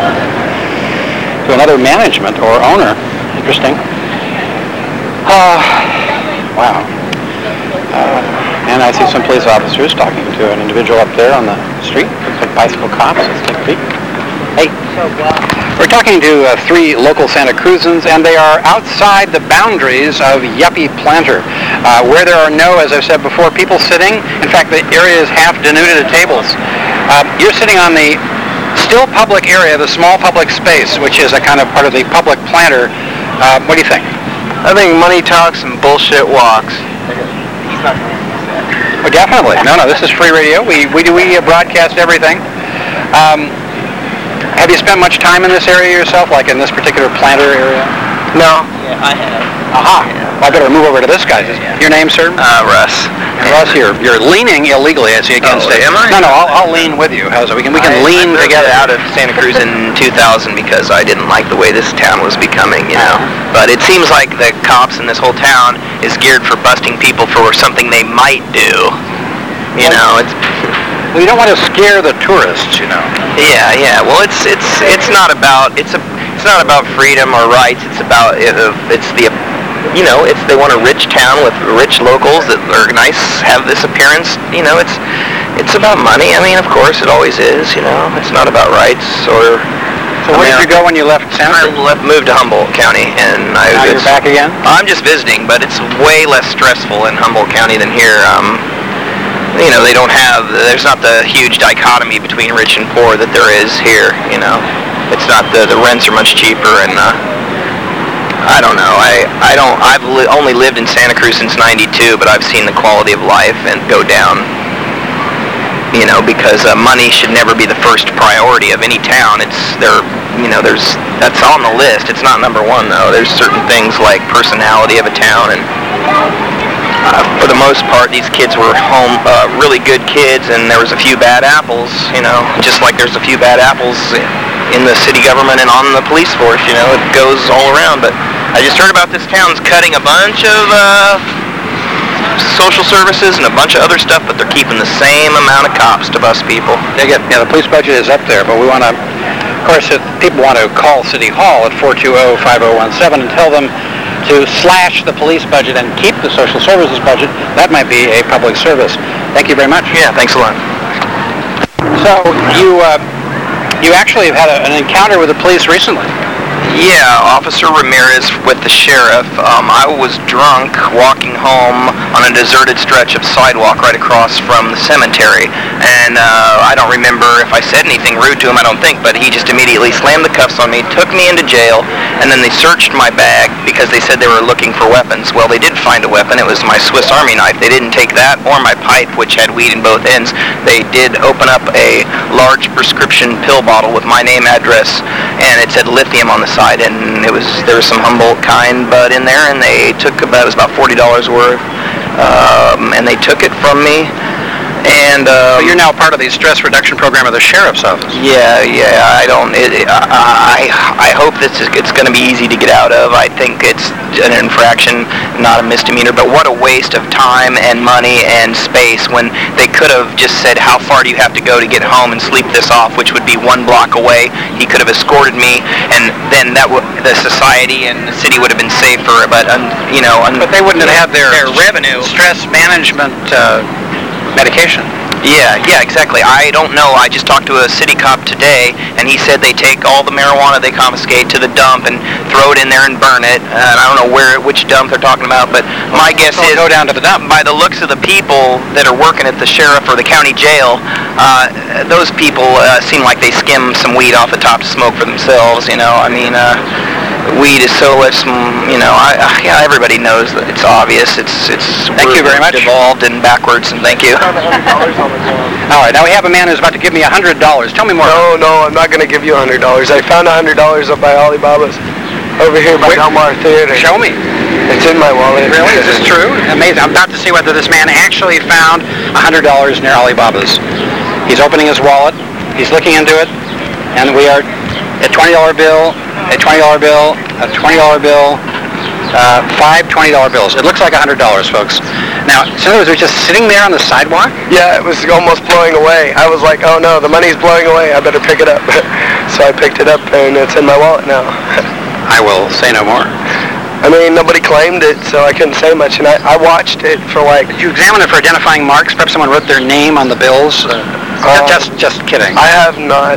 to another management or owner. Interesting. Uh, wow. Uh, and I see some police officers talking to an individual up there on the street. Looks like bicycle cops. Let's take a peek. Hey. We're talking to uh, three local Santa Cruzans, and they are outside the boundaries of Yuppie Planter, uh, where there are no, as I've said before, people sitting. In fact, the area is half denuded of tables. Uh, you're sitting on the still public area, the small public space, which is a kind of part of the public planter. Uh, what do you think? I think money talks and bullshit walks. Oh, definitely. No, no, this is free radio. We we do we uh, broadcast everything. Um, have you spent much time in this area yourself, like in this particular planter area? No. Yeah, I have. Aha. Well, I better move over to this guy. Your name, sir? Uh, Russ. And Russ, you're you're leaning illegally, I see against Oh, it. am I? No, no, I'll, I'll lean with you. How's it? We can we can I, lean I moved together. out of Santa Cruz in two thousand because I didn't like the way this town was becoming, you know. But it seems like the cops in this whole town is geared for busting people for something they might do. You know, it's Well, you don't want to scare the tourists, you know. yeah, yeah. Well, it's it's it's not about it's a it's not about freedom or rights. It's about it, it's the you know it's they want a rich town with rich locals that are nice, have this appearance. You know, it's it's about money. I mean, of course, it always is. You know, it's not about rights or. So where did you go when you left Santa I Cruz? left, moved to Humboldt County, and I. Now you're it's- back again? I'm just visiting, but it's way less stressful in Humboldt County than here. Um, you know, they don't have, there's not the huge dichotomy between rich and poor that there is here, you know. It's not, the, the rents are much cheaper, and uh, I don't know, I, I don't, I've li- only lived in Santa Cruz since ninety-two, but I've seen the quality of life and go down, you know, because uh, money should never be the first priority of any town. It's, there, you know, there's, that's on the list. It's not number one, though. There's certain things like personality of a town, and Uh, for the most part, these kids were home, uh, really good kids, and there was a few bad apples, you know, just like there's a few bad apples in the city government and on the police force, you know, it goes all around. But I just heard about this town's cutting a bunch of uh, social services and a bunch of other stuff, but they're keeping the same amount of cops to bust people. They get, yeah, the police budget is up there, but we want to, of course, if people want to call City Hall at four two zero, five zero one seven and tell them to slash the police budget and keep the social services budget, that might be a public service. Thank you very much. Yeah, thanks a lot. So you uh, you actually have had a, an encounter with the police recently. Yeah, Officer Ramirez with the sheriff. Um, I was drunk walking home on a deserted stretch of sidewalk right across from the cemetery. And uh, I don't remember if I said anything rude to him, I don't think, but he just immediately slammed the cuffs on me, took me into jail, and then they searched my bag because they said they were looking for weapons. Well, they did find a weapon. It was my Swiss Army knife. They didn't take that or my pipe, which had weed in both ends. They did open up a large prescription pill bottle with my name, address, and it said lithium on the side. And it was there was some Humboldt kind bud in there, and they took about it was about forty dollars worth, um, and they took it from me. And um, So you're now part of the stress reduction program of the sheriff's office. yeah, yeah, I don't. It, it, I I hope this is it's going to be easy to get out of. I think it's an infraction, not a misdemeanor. But what a waste of time and money and space when they could have just said, how far do you have to go to get home and sleep this off, which would be one block away. He could have escorted me, and then that would the society and the city would have been safer. But un, you know, un, But they wouldn't have had their, their revenue. stress management uh, medication. Yeah, yeah, exactly. I don't know. I just talked to a city cop today, and he said they take all the marijuana they confiscate to the dump and throw it in there and burn it. And I don't know where, which dump they're talking about, but my guess So is go down to the dump. by the looks of the people that are working at the sheriff or the county jail, uh, those people uh, seem like they skim some weed off the top to smoke for themselves. You know, I mean. Uh, Weed is so less, you know, I, I, yeah, everybody knows that it's obvious. It's, it's Thank you very much. Devolved and backwards, and thank you. All right, now we have a man who's about to give me one hundred dollars. Tell me more. No, no, I'm not going to give you one hundred dollars. I found one hundred dollars up by Alibaba's over here by Wait, Del Mar Theater. Show me. It's in my wallet. Really? Is this true? Amazing. I'm about to see whether this man actually found one hundred dollars near Alibaba's. He's opening his wallet. He's looking into it. And we are a twenty dollar bill, a twenty dollar bill, a twenty dollar bill, uh, five twenty dollar bills. It looks like one hundred dollars, folks. Now, so it was just sitting there on the sidewalk? Yeah, it was almost blowing away. I was like, oh no, the money's blowing away. I better pick it up. So I picked it up, and it's in my wallet now. I will say no more. I mean, nobody claimed it, so I couldn't say much, and I, I watched it for like... Did you examine it for identifying marks? Perhaps someone wrote their name on the bills? Uh, Uh, just, just kidding. I have not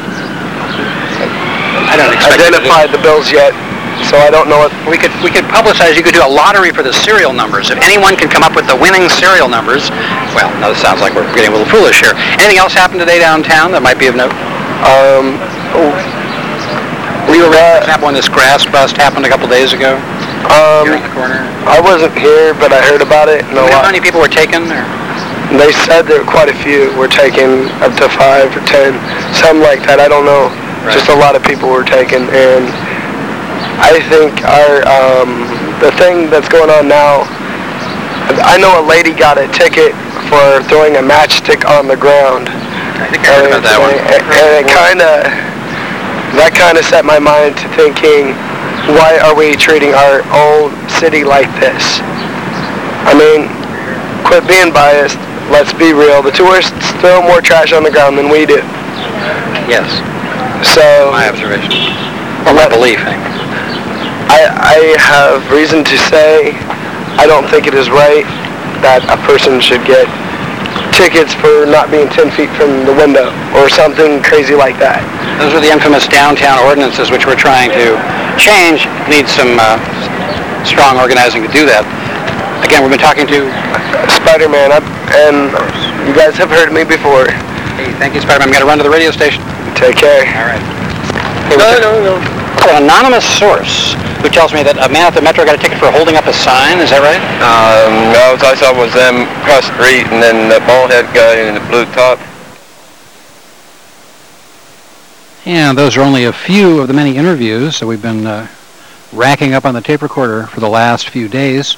I don't expect you to do- identified the bills yet, so I don't know if... We could we could publicize. You could do a lottery for the serial numbers. If anyone can come up with the winning serial numbers, well, no, this sounds like we're getting a little foolish here. Anything else happened today downtown that might be of note? Um, oh, We were uh, for example, when this grass bust happened a couple days ago um, here in the corner. I wasn't here, but I heard about it. And Do a you know lot. how many people were taken? Or? They said there were quite a few were taken, up to five or ten, something like that. I don't know. Right. Just a lot of people were taken, and I think our um, the thing that's going on now. I know a lady got a ticket for throwing a matchstick on the ground. I think I heard about that one. And, and it kind of that kind of set my mind to thinking, why are we treating our old city like this? I mean, quit being biased. Let's be real. The tourists throw more trash on the ground than we do. Yes, So my observation. Or my belief. eh? I, I have reason to say I don't think it is right that a person should get tickets for not being ten feet from the window or something crazy like that. Those are the infamous downtown ordinances which we're trying to change. Need some uh, strong organizing to do that. Again, we've been talking to... Spider-Man, I, and you guys have heard me before. Hey, thank you, Spider-Man. I'm going to run to the radio station. Take care. All right. No, no, no. An anonymous source who tells me that a man at the Metro got a ticket for holding up a sign. Is that right? Um, no, all I saw was them across the street, and then the bald-head guy in the blue top. And those are only a few of the many interviews that we've been uh, racking up on the tape recorder for the last few days.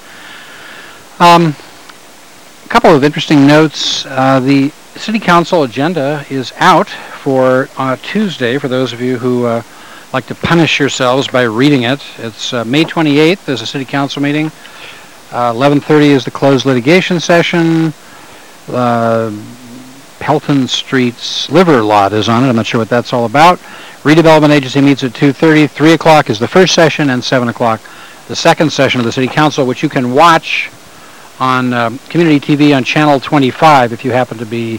Um, a couple of interesting notes. Uh, the City Council agenda is out for uh, Tuesday, for those of you who uh, like to punish yourselves by reading it. It's uh, May twenty-eighth. There's a City Council meeting. Uh, eleven thirty is the closed litigation session. Uh, Pelton Street's liver lot is on it. I'm not sure what that's all about. Redevelopment Agency meets at two thirty. three o'clock is the first session, and seven o'clock the second session of the City Council, which you can watch on um, Community T V on Channel twenty-five if you happen to be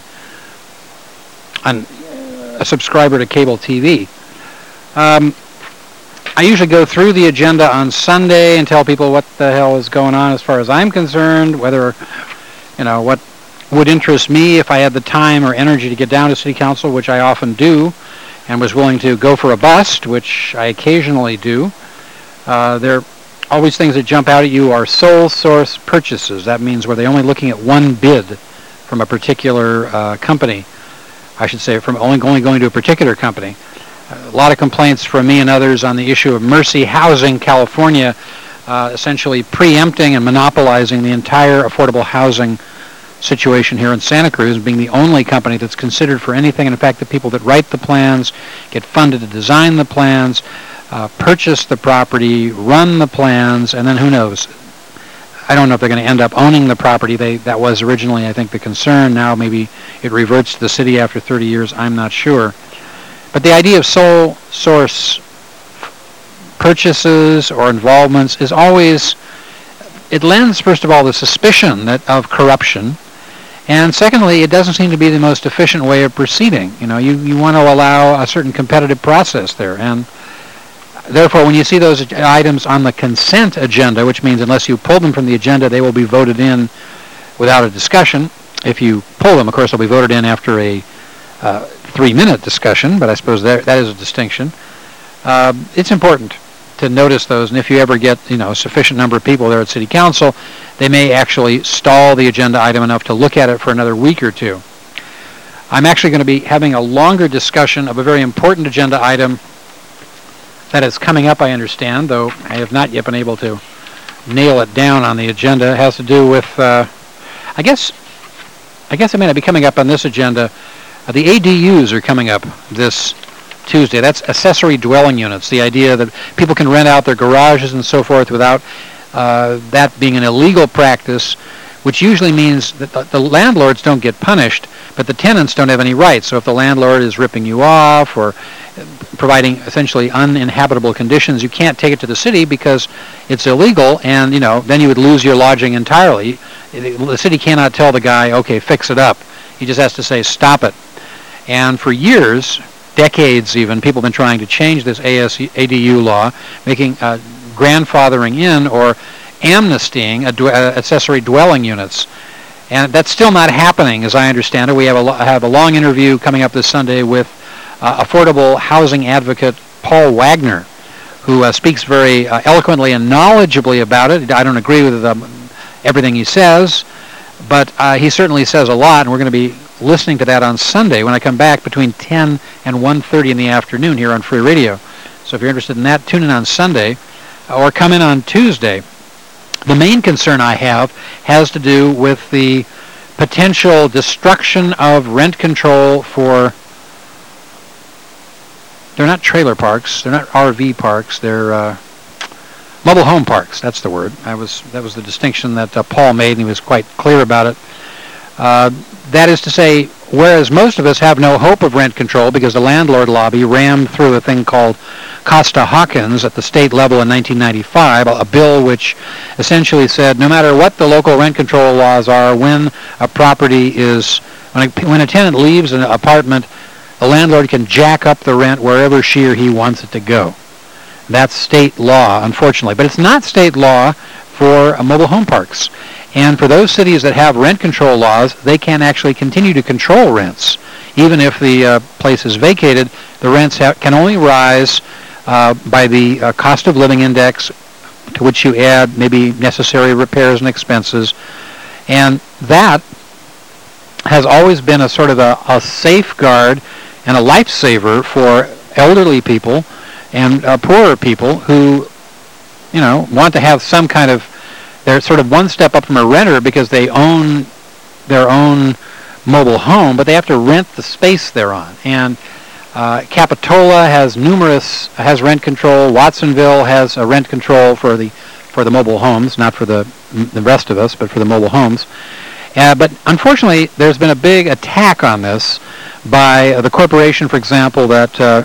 an, a subscriber to cable T V. Um, I usually go through the agenda on Sunday and tell people what the hell is going on as far as I'm concerned, whether, you know, what would interest me if I had the time or energy to get down to City Council, which I often do, and was willing to go for a bust, which I occasionally do. Uh, there are always things that jump out at you are sole source purchases. That means where they're only looking at one bid from a particular uh, company. I should say from only, only going to a particular company. A lot of complaints from me and others on the issue of Mercy Housing California, uh, essentially preempting and monopolizing the entire affordable housing situation here in Santa Cruz, being the only company that's considered for anything. And in fact, the people that write the plans, get funded to design the plans, uh, purchase the property, run the plans, and then who knows? I don't know if they're going to end up owning the property. They that was originally, I think, the concern. Now maybe it reverts to the city after thirty years. I'm not sure. But the idea of sole source purchases or involvements is always, it lends, first of all, the suspicion that of corruption. And secondly, it doesn't seem to be the most efficient way of proceeding. You know, you, you want to allow a certain competitive process there. And therefore, when you see those items on the consent agenda, which means unless you pull them from the agenda, they will be voted in without a discussion. If you pull them, of course, they'll be voted in after a uh, three-minute discussion, but I suppose that, that is a distinction. Uh, it's important to notice those, and if you ever get, you know, a sufficient number of people there at City Council, they may actually stall the agenda item enough to look at it for another week or two. I'm actually going to be having a longer discussion of a very important agenda item that is coming up, I understand, though I have not yet been able to nail it down on the agenda. It has to do with, uh, I guess, I guess it may not be coming up on this agenda. Uh, the A D Us are coming up this Tuesday. That's accessory dwelling units. The idea that people can rent out their garages and so forth without uh, that being an illegal practice, which usually means that the, the landlords don't get punished, but the tenants don't have any rights. So if the landlord is ripping you off or providing essentially uninhabitable conditions, you can't take it to the city because it's illegal, and you know then you would lose your lodging entirely. The city cannot tell the guy, okay, fix it up. He just has to say, stop it. And for years, decades even, people have been trying to change this A S A D U law, making uh, grandfathering in or amnestying a dw- uh, accessory dwelling units. And that's still not happening, as I understand it. We have a, lo- have a long interview coming up this Sunday with uh, affordable housing advocate Paul Wagner, who uh, speaks very uh, eloquently and knowledgeably about it. I don't agree with um, everything he says, but uh, he certainly says a lot, and we're going to be listening to that on Sunday when I come back between ten and one thirty in the afternoon here on Free Radio. So if you're interested in that, tune in on Sunday or come in on Tuesday. The main concern I have has to do with the potential destruction of rent control for, they're not trailer parks, they're not R V parks, they're uh, mobile home parks. That's the word. I was that was the distinction that uh, Paul made, and he was quite clear about it. Uh, that is to say, whereas most of us have no hope of rent control because the landlord lobby rammed through a thing called Costa-Hawkins at the state level in nineteen ninety-five, a bill which essentially said no matter what the local rent control laws are, when a property is, when a, when a tenant leaves an apartment, the landlord can jack up the rent wherever she or he wants it to go. That's state law, unfortunately. But it's not state law for uh, mobile home parks. And for those cities that have rent control laws, they can actually continue to control rents. Even if the uh, place is vacated, the rents ha- can only rise uh, by the uh, cost of living index, to which you add maybe necessary repairs and expenses. And that has always been a sort of a, a safeguard and a lifesaver for elderly people and uh, poorer people who, you know, want to have some kind of, they're sort of one step up from a renter because they own their own mobile home, but they have to rent the space they're on. And uh, Capitola has numerous, has rent control. Watsonville has a rent control for the for the mobile homes, not for the the rest of us, but for the mobile homes. Uh, but unfortunately, there's been a big attack on this by uh, the corporation, for example, that uh,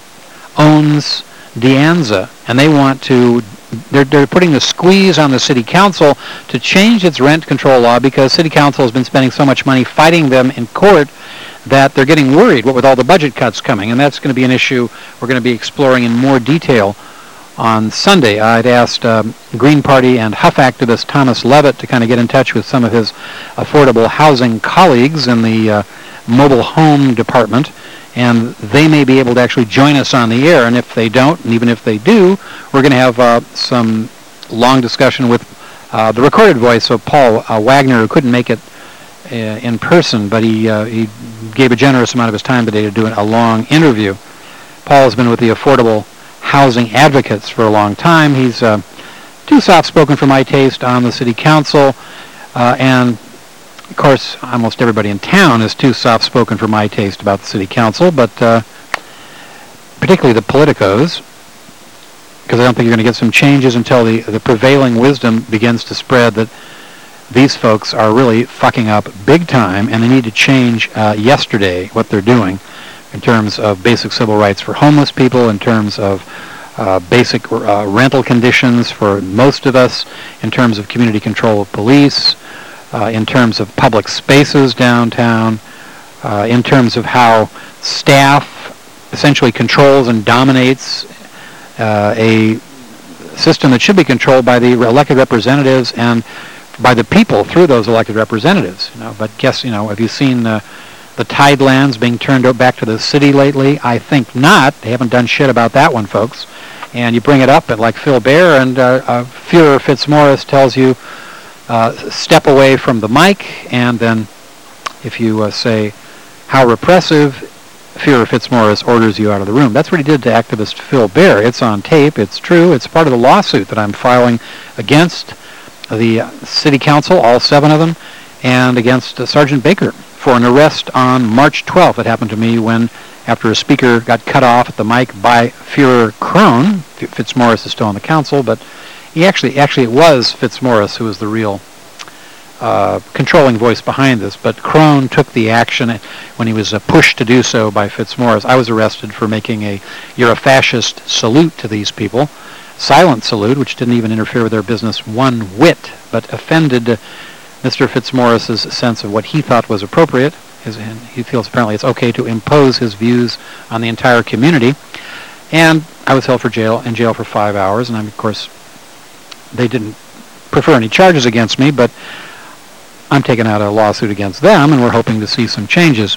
owns De Anza, and they want to, they're, they're putting the squeeze on the city council to change its rent control law because city council has been spending so much money fighting them in court that they're getting worried, what with all the budget cuts coming, and that's going to be an issue we're going to be exploring in more detail on Sunday. I'd asked um, Green Party and Huff activist Thomas Levitt to kind of get in touch with some of his affordable housing colleagues in the uh, mobile home department, and they may be able to actually join us on the air. And if they don't, and even if they do, we're going to have uh, some long discussion with uh, the recorded voice of Paul uh, Wagner, who couldn't make it uh, in person, but he uh, he gave a generous amount of his time today to do a long interview. Paul has been with the Affordable Housing Advocates for a long time. He's uh, too soft-spoken for my taste on the city council, uh, and of course, almost everybody in town is too soft-spoken for my taste about the city council, but uh, particularly the politicos, because I don't think you're going to get some changes until the, the prevailing wisdom begins to spread that these folks are really fucking up big time, and they need to change uh, yesterday what they're doing in terms of basic civil rights for homeless people, in terms of uh, basic uh, rental conditions for most of us, in terms of community control of police, Uh, in terms of public spaces downtown, uh, in terms of how staff essentially controls and dominates uh, a system that should be controlled by the elected representatives and by the people through those elected representatives. You know, but guess, you know, have you seen uh, the Tidelands being turned back to the city lately? I think not. They haven't done shit about that one, folks. And you bring it up at like Phil Baer, and uh, uh, Führer Fitzmaurice tells you, Uh, step away from the mic, and then if you uh, say, how repressive, Führer Fitzmaurice orders you out of the room. That's what he did to activist Phil Baer. It's on tape. It's true. It's part of the lawsuit that I'm filing against the city council, all seven of them, and against uh, Sergeant Baker for an arrest on March twelfth. It happened to me when, after a speaker got cut off at the mic by Führer Krohn, Fitzmaurice is still on the council, but he actually, actually it was Fitzmaurice who was the real uh, controlling voice behind this, but Crone took the action when he was uh, pushed to do so by Fitzmaurice. I was arrested for making a "you're a fascist" salute to these people, silent salute, which didn't even interfere with their business one whit, but offended uh, Mister Fitzmaurice's sense of what he thought was appropriate. His, and he feels apparently it's okay to impose his views on the entire community. And I was held for jail in jail for five hours, and I'm, of course, they didn't prefer any charges against me, but I'm taking out a lawsuit against them, and we're hoping to see some changes.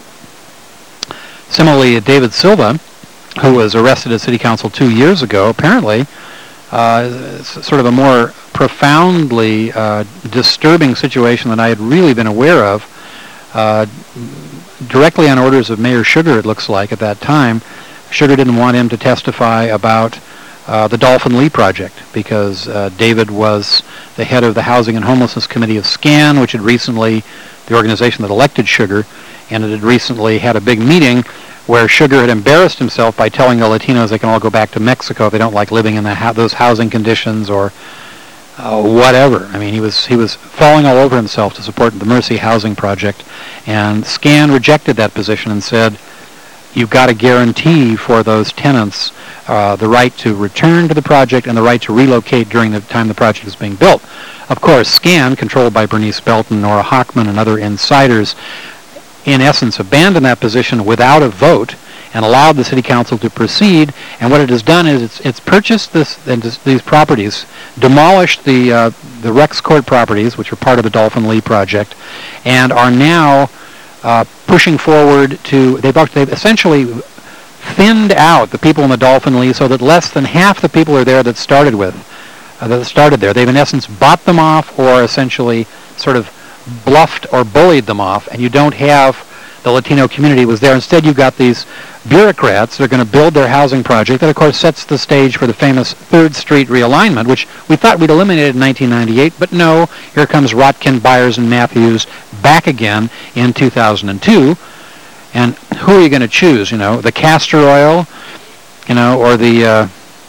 Similarly, David Silva, who was arrested at City Council two years ago, apparently, uh, is sort of a more profoundly uh, disturbing situation than I had really been aware of. Uh, directly on orders of Mayor Sugar, it looks like, at that time. Sugar didn't want him to testify about uh, the Dolphin Lee project because uh, David was the head of the Housing and Homelessness Committee of SCAN, which had recently, the organization that elected Sugar, and it had recently had a big meeting where Sugar had embarrassed himself by telling the Latinos they can all go back to Mexico if they don't like living in the ha- those housing conditions or uh, whatever. I mean, he was he was falling all over himself to support the Mercy Housing Project, and SCAN rejected that position and said, you've got to guarantee for those tenants uh, the right to return to the project and the right to relocate during the time the project is being built. Of course, SCAN, controlled by Bernice Belton, Nora Hockman, and other insiders, in essence abandoned that position without a vote and allowed the City Council to proceed. And what it has done is it's, it's purchased this, these properties, demolished the, uh, the Rex Court properties, which are part of the Dolphin Lee project, and are now Uh, pushing forward to, they've, they've essentially thinned out the people in the Dolphin Lee so that less than half the people are there that started with, uh, that started there. They've in essence bought them off or essentially sort of bluffed or bullied them off, and you don't have the Latino community was there. Instead, you've got these bureaucrats that are going to build their housing project that, of course, sets the stage for the famous third Street realignment, which we thought we'd eliminated in nineteen ninety-eight, but no, here comes Rotkin, Byers, and Matthews back again in two thousand two. And who are you going to choose? You know, the castor oil, you know, or the, uh,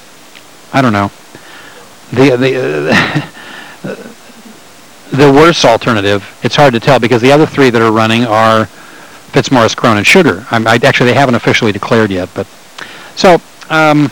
I don't know, the, the, uh, the worse alternative. It's hard to tell because the other three that are running are Fitzmaurice, Crone, and Sugar. I'm, I, actually, they haven't officially declared yet. But so, um,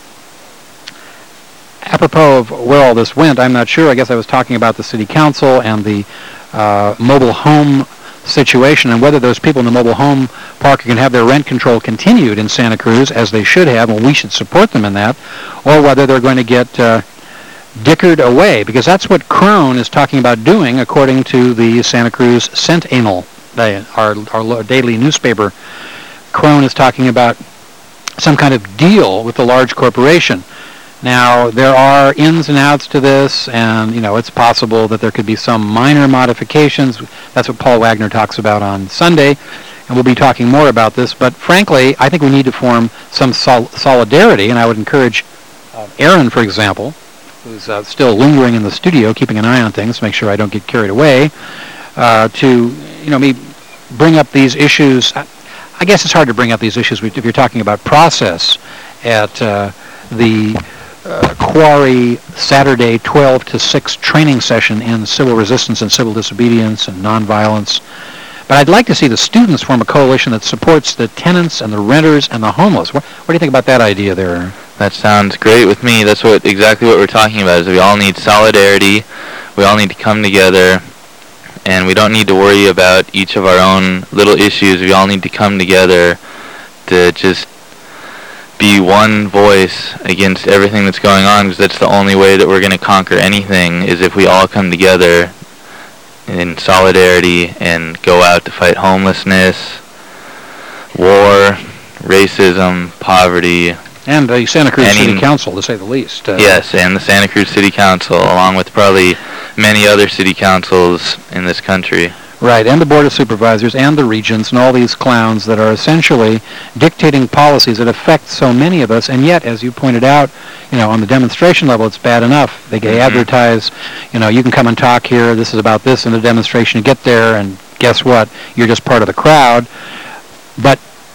apropos of where all this went, I'm not sure. I guess I was talking about the City Council and the uh, mobile home situation and whether those people in the mobile home park can have their rent control continued in Santa Cruz, as they should have, and we should support them in that, or whether they're going to get uh, dickered away, because that's what Crone is talking about doing, according to the Santa Cruz Sentinel, our, our daily newspaper. Crone is talking about some kind of deal with the large corporation. Now, there are ins and outs to this, and, you know, it's possible that there could be some minor modifications. That's what Paul Wagner talks about on Sunday, and we'll be talking more about this. But, frankly, I think we need to form some sol- solidarity, and I would encourage uh, Aaron, for example, who's uh, still lingering in the studio, keeping an eye on things to make sure I don't get carried away, uh, to, you know, me bring up these issues. I guess it's hard to bring up these issues if you're talking about process at uh, the uh, Quarry Saturday twelve to six training session in civil resistance and civil disobedience and nonviolence. But I'd like to see the students form a coalition that supports the tenants and the renters and the homeless. What, what do you think about that idea there? That sounds great with me. That's what exactly what we're talking about, is we all need solidarity. We all need to come together, and we don't need to worry about each of our own little issues. We all need to come together to just be one voice against everything that's going on, because that's the only way that we're going to conquer anything, is if we all come together in solidarity and go out to fight homelessness, war, racism, poverty. And the Santa Cruz Any, City Council, to say the least. Uh, yes, and the Santa Cruz City Council, along with probably many other city councils in this country. Right, and the Board of Supervisors and the regents and all these clowns that are essentially dictating policies that affect so many of us, and yet, as you pointed out, you know, on the demonstration level, it's bad enough. They mm-hmm. advertise, you know, you can come and talk here, this is about this in the demonstration, you get there, and guess what? You're just part of the crowd. But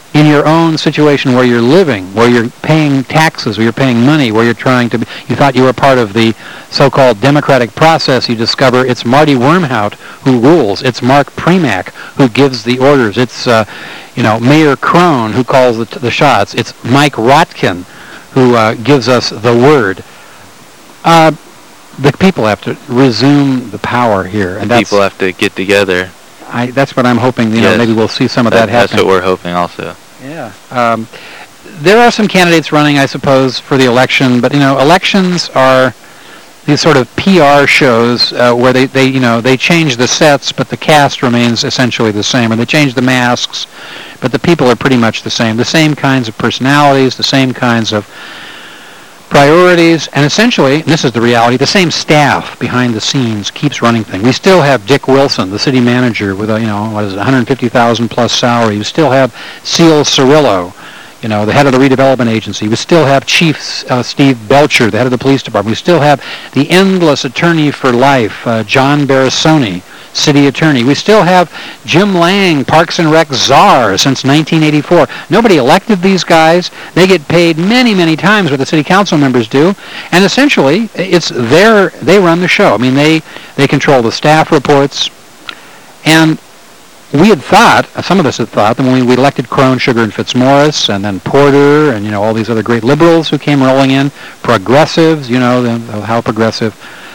in your own situation where you're living, where you're paying taxes, where you're paying money, where you're trying to be, you thought you were part of the so-called democratic process, you discover it's Marty Wormhout who rules. It's Mark Premack who gives the orders. It's, uh, you know, Mayor Crone who calls the, the shots. It's Mike Rotkin who uh, gives us the word. Uh, the people have to resume the power here. And the that's, people have to get together. I, that's what I'm hoping, you yes. know, maybe we'll see some of that, that happen. That's what we're hoping also. Yeah. Um, there are some candidates running, I suppose, for the election, but, you know, elections are these sort of P R shows uh, where they, they, you know, they change the sets, but the cast remains essentially the same, or they change the masks, but the people are pretty much the same. The same kinds of personalities, the same kinds of priorities, and essentially, and this is the reality, the same staff behind the scenes keeps running things. We still have Dick Wilson, the city manager, with a, you know, what is it, one hundred fifty thousand plus salary. We still have Seal Cirillo, you know, the head of the redevelopment agency. We still have Chief uh, Steve Belcher, the head of the police department. We still have the endless attorney for life, uh, John Barasoni, city attorney. We still have Jim Lang, Parks and Rec czar since nineteen eighty-four. Nobody elected these guys. They get paid many, many times what the city council members do, and essentially, it's their, they run the show. I mean, they, they control the staff reports, and we had thought, some of us had thought, that when we elected Crone, Sugar, and Fitzmaurice, and then Porter, and, you know, all these other great liberals who came rolling in, progressives, you know, the, how progressive,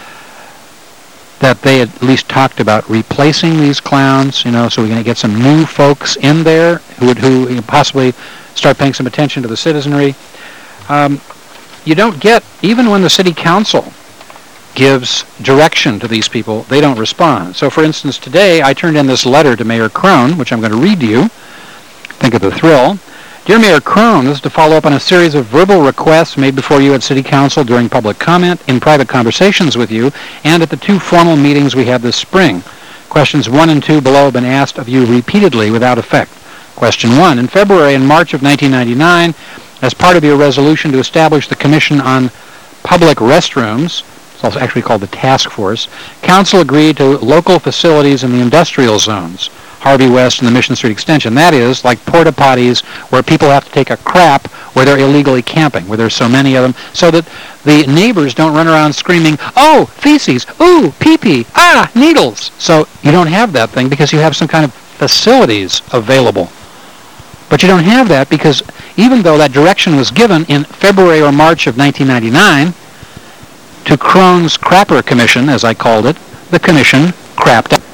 that they at least talked about replacing these clowns, you know, so we're going to get some new folks in there who would who you know, possibly start paying some attention to the citizenry. Um, you don't get, even when the city council gives direction to these people, they don't respond. So, for instance, today I turned in this letter to Mayor Crone, which I'm going to read to you. Think of the thrill. Dear Mayor Crone, this is to follow up on a series of verbal requests made before you at City Council during public comment, in private conversations with you, and at the two formal meetings we had this spring. Questions one and two below have been asked of you repeatedly without effect. Question one. In February and March of nineteen ninety-nine, as part of your resolution to establish the Commission on Public Restrooms, it's also actually called the Task Force, Council agreed to local facilities in the industrial zones, Harvey West and the Mission Street Extension. That is, like porta potties where people have to take a crap where they're illegally camping, where there's so many of them, so that the neighbors don't run around screaming, oh, feces, ooh, pee-pee, ah, needles. So you don't have that thing because you have some kind of facilities available. But you don't have that because even though that direction was given in February or March of nineteen ninety-nine to Crone's Crapper Commission, as I called it, the commission crapped out.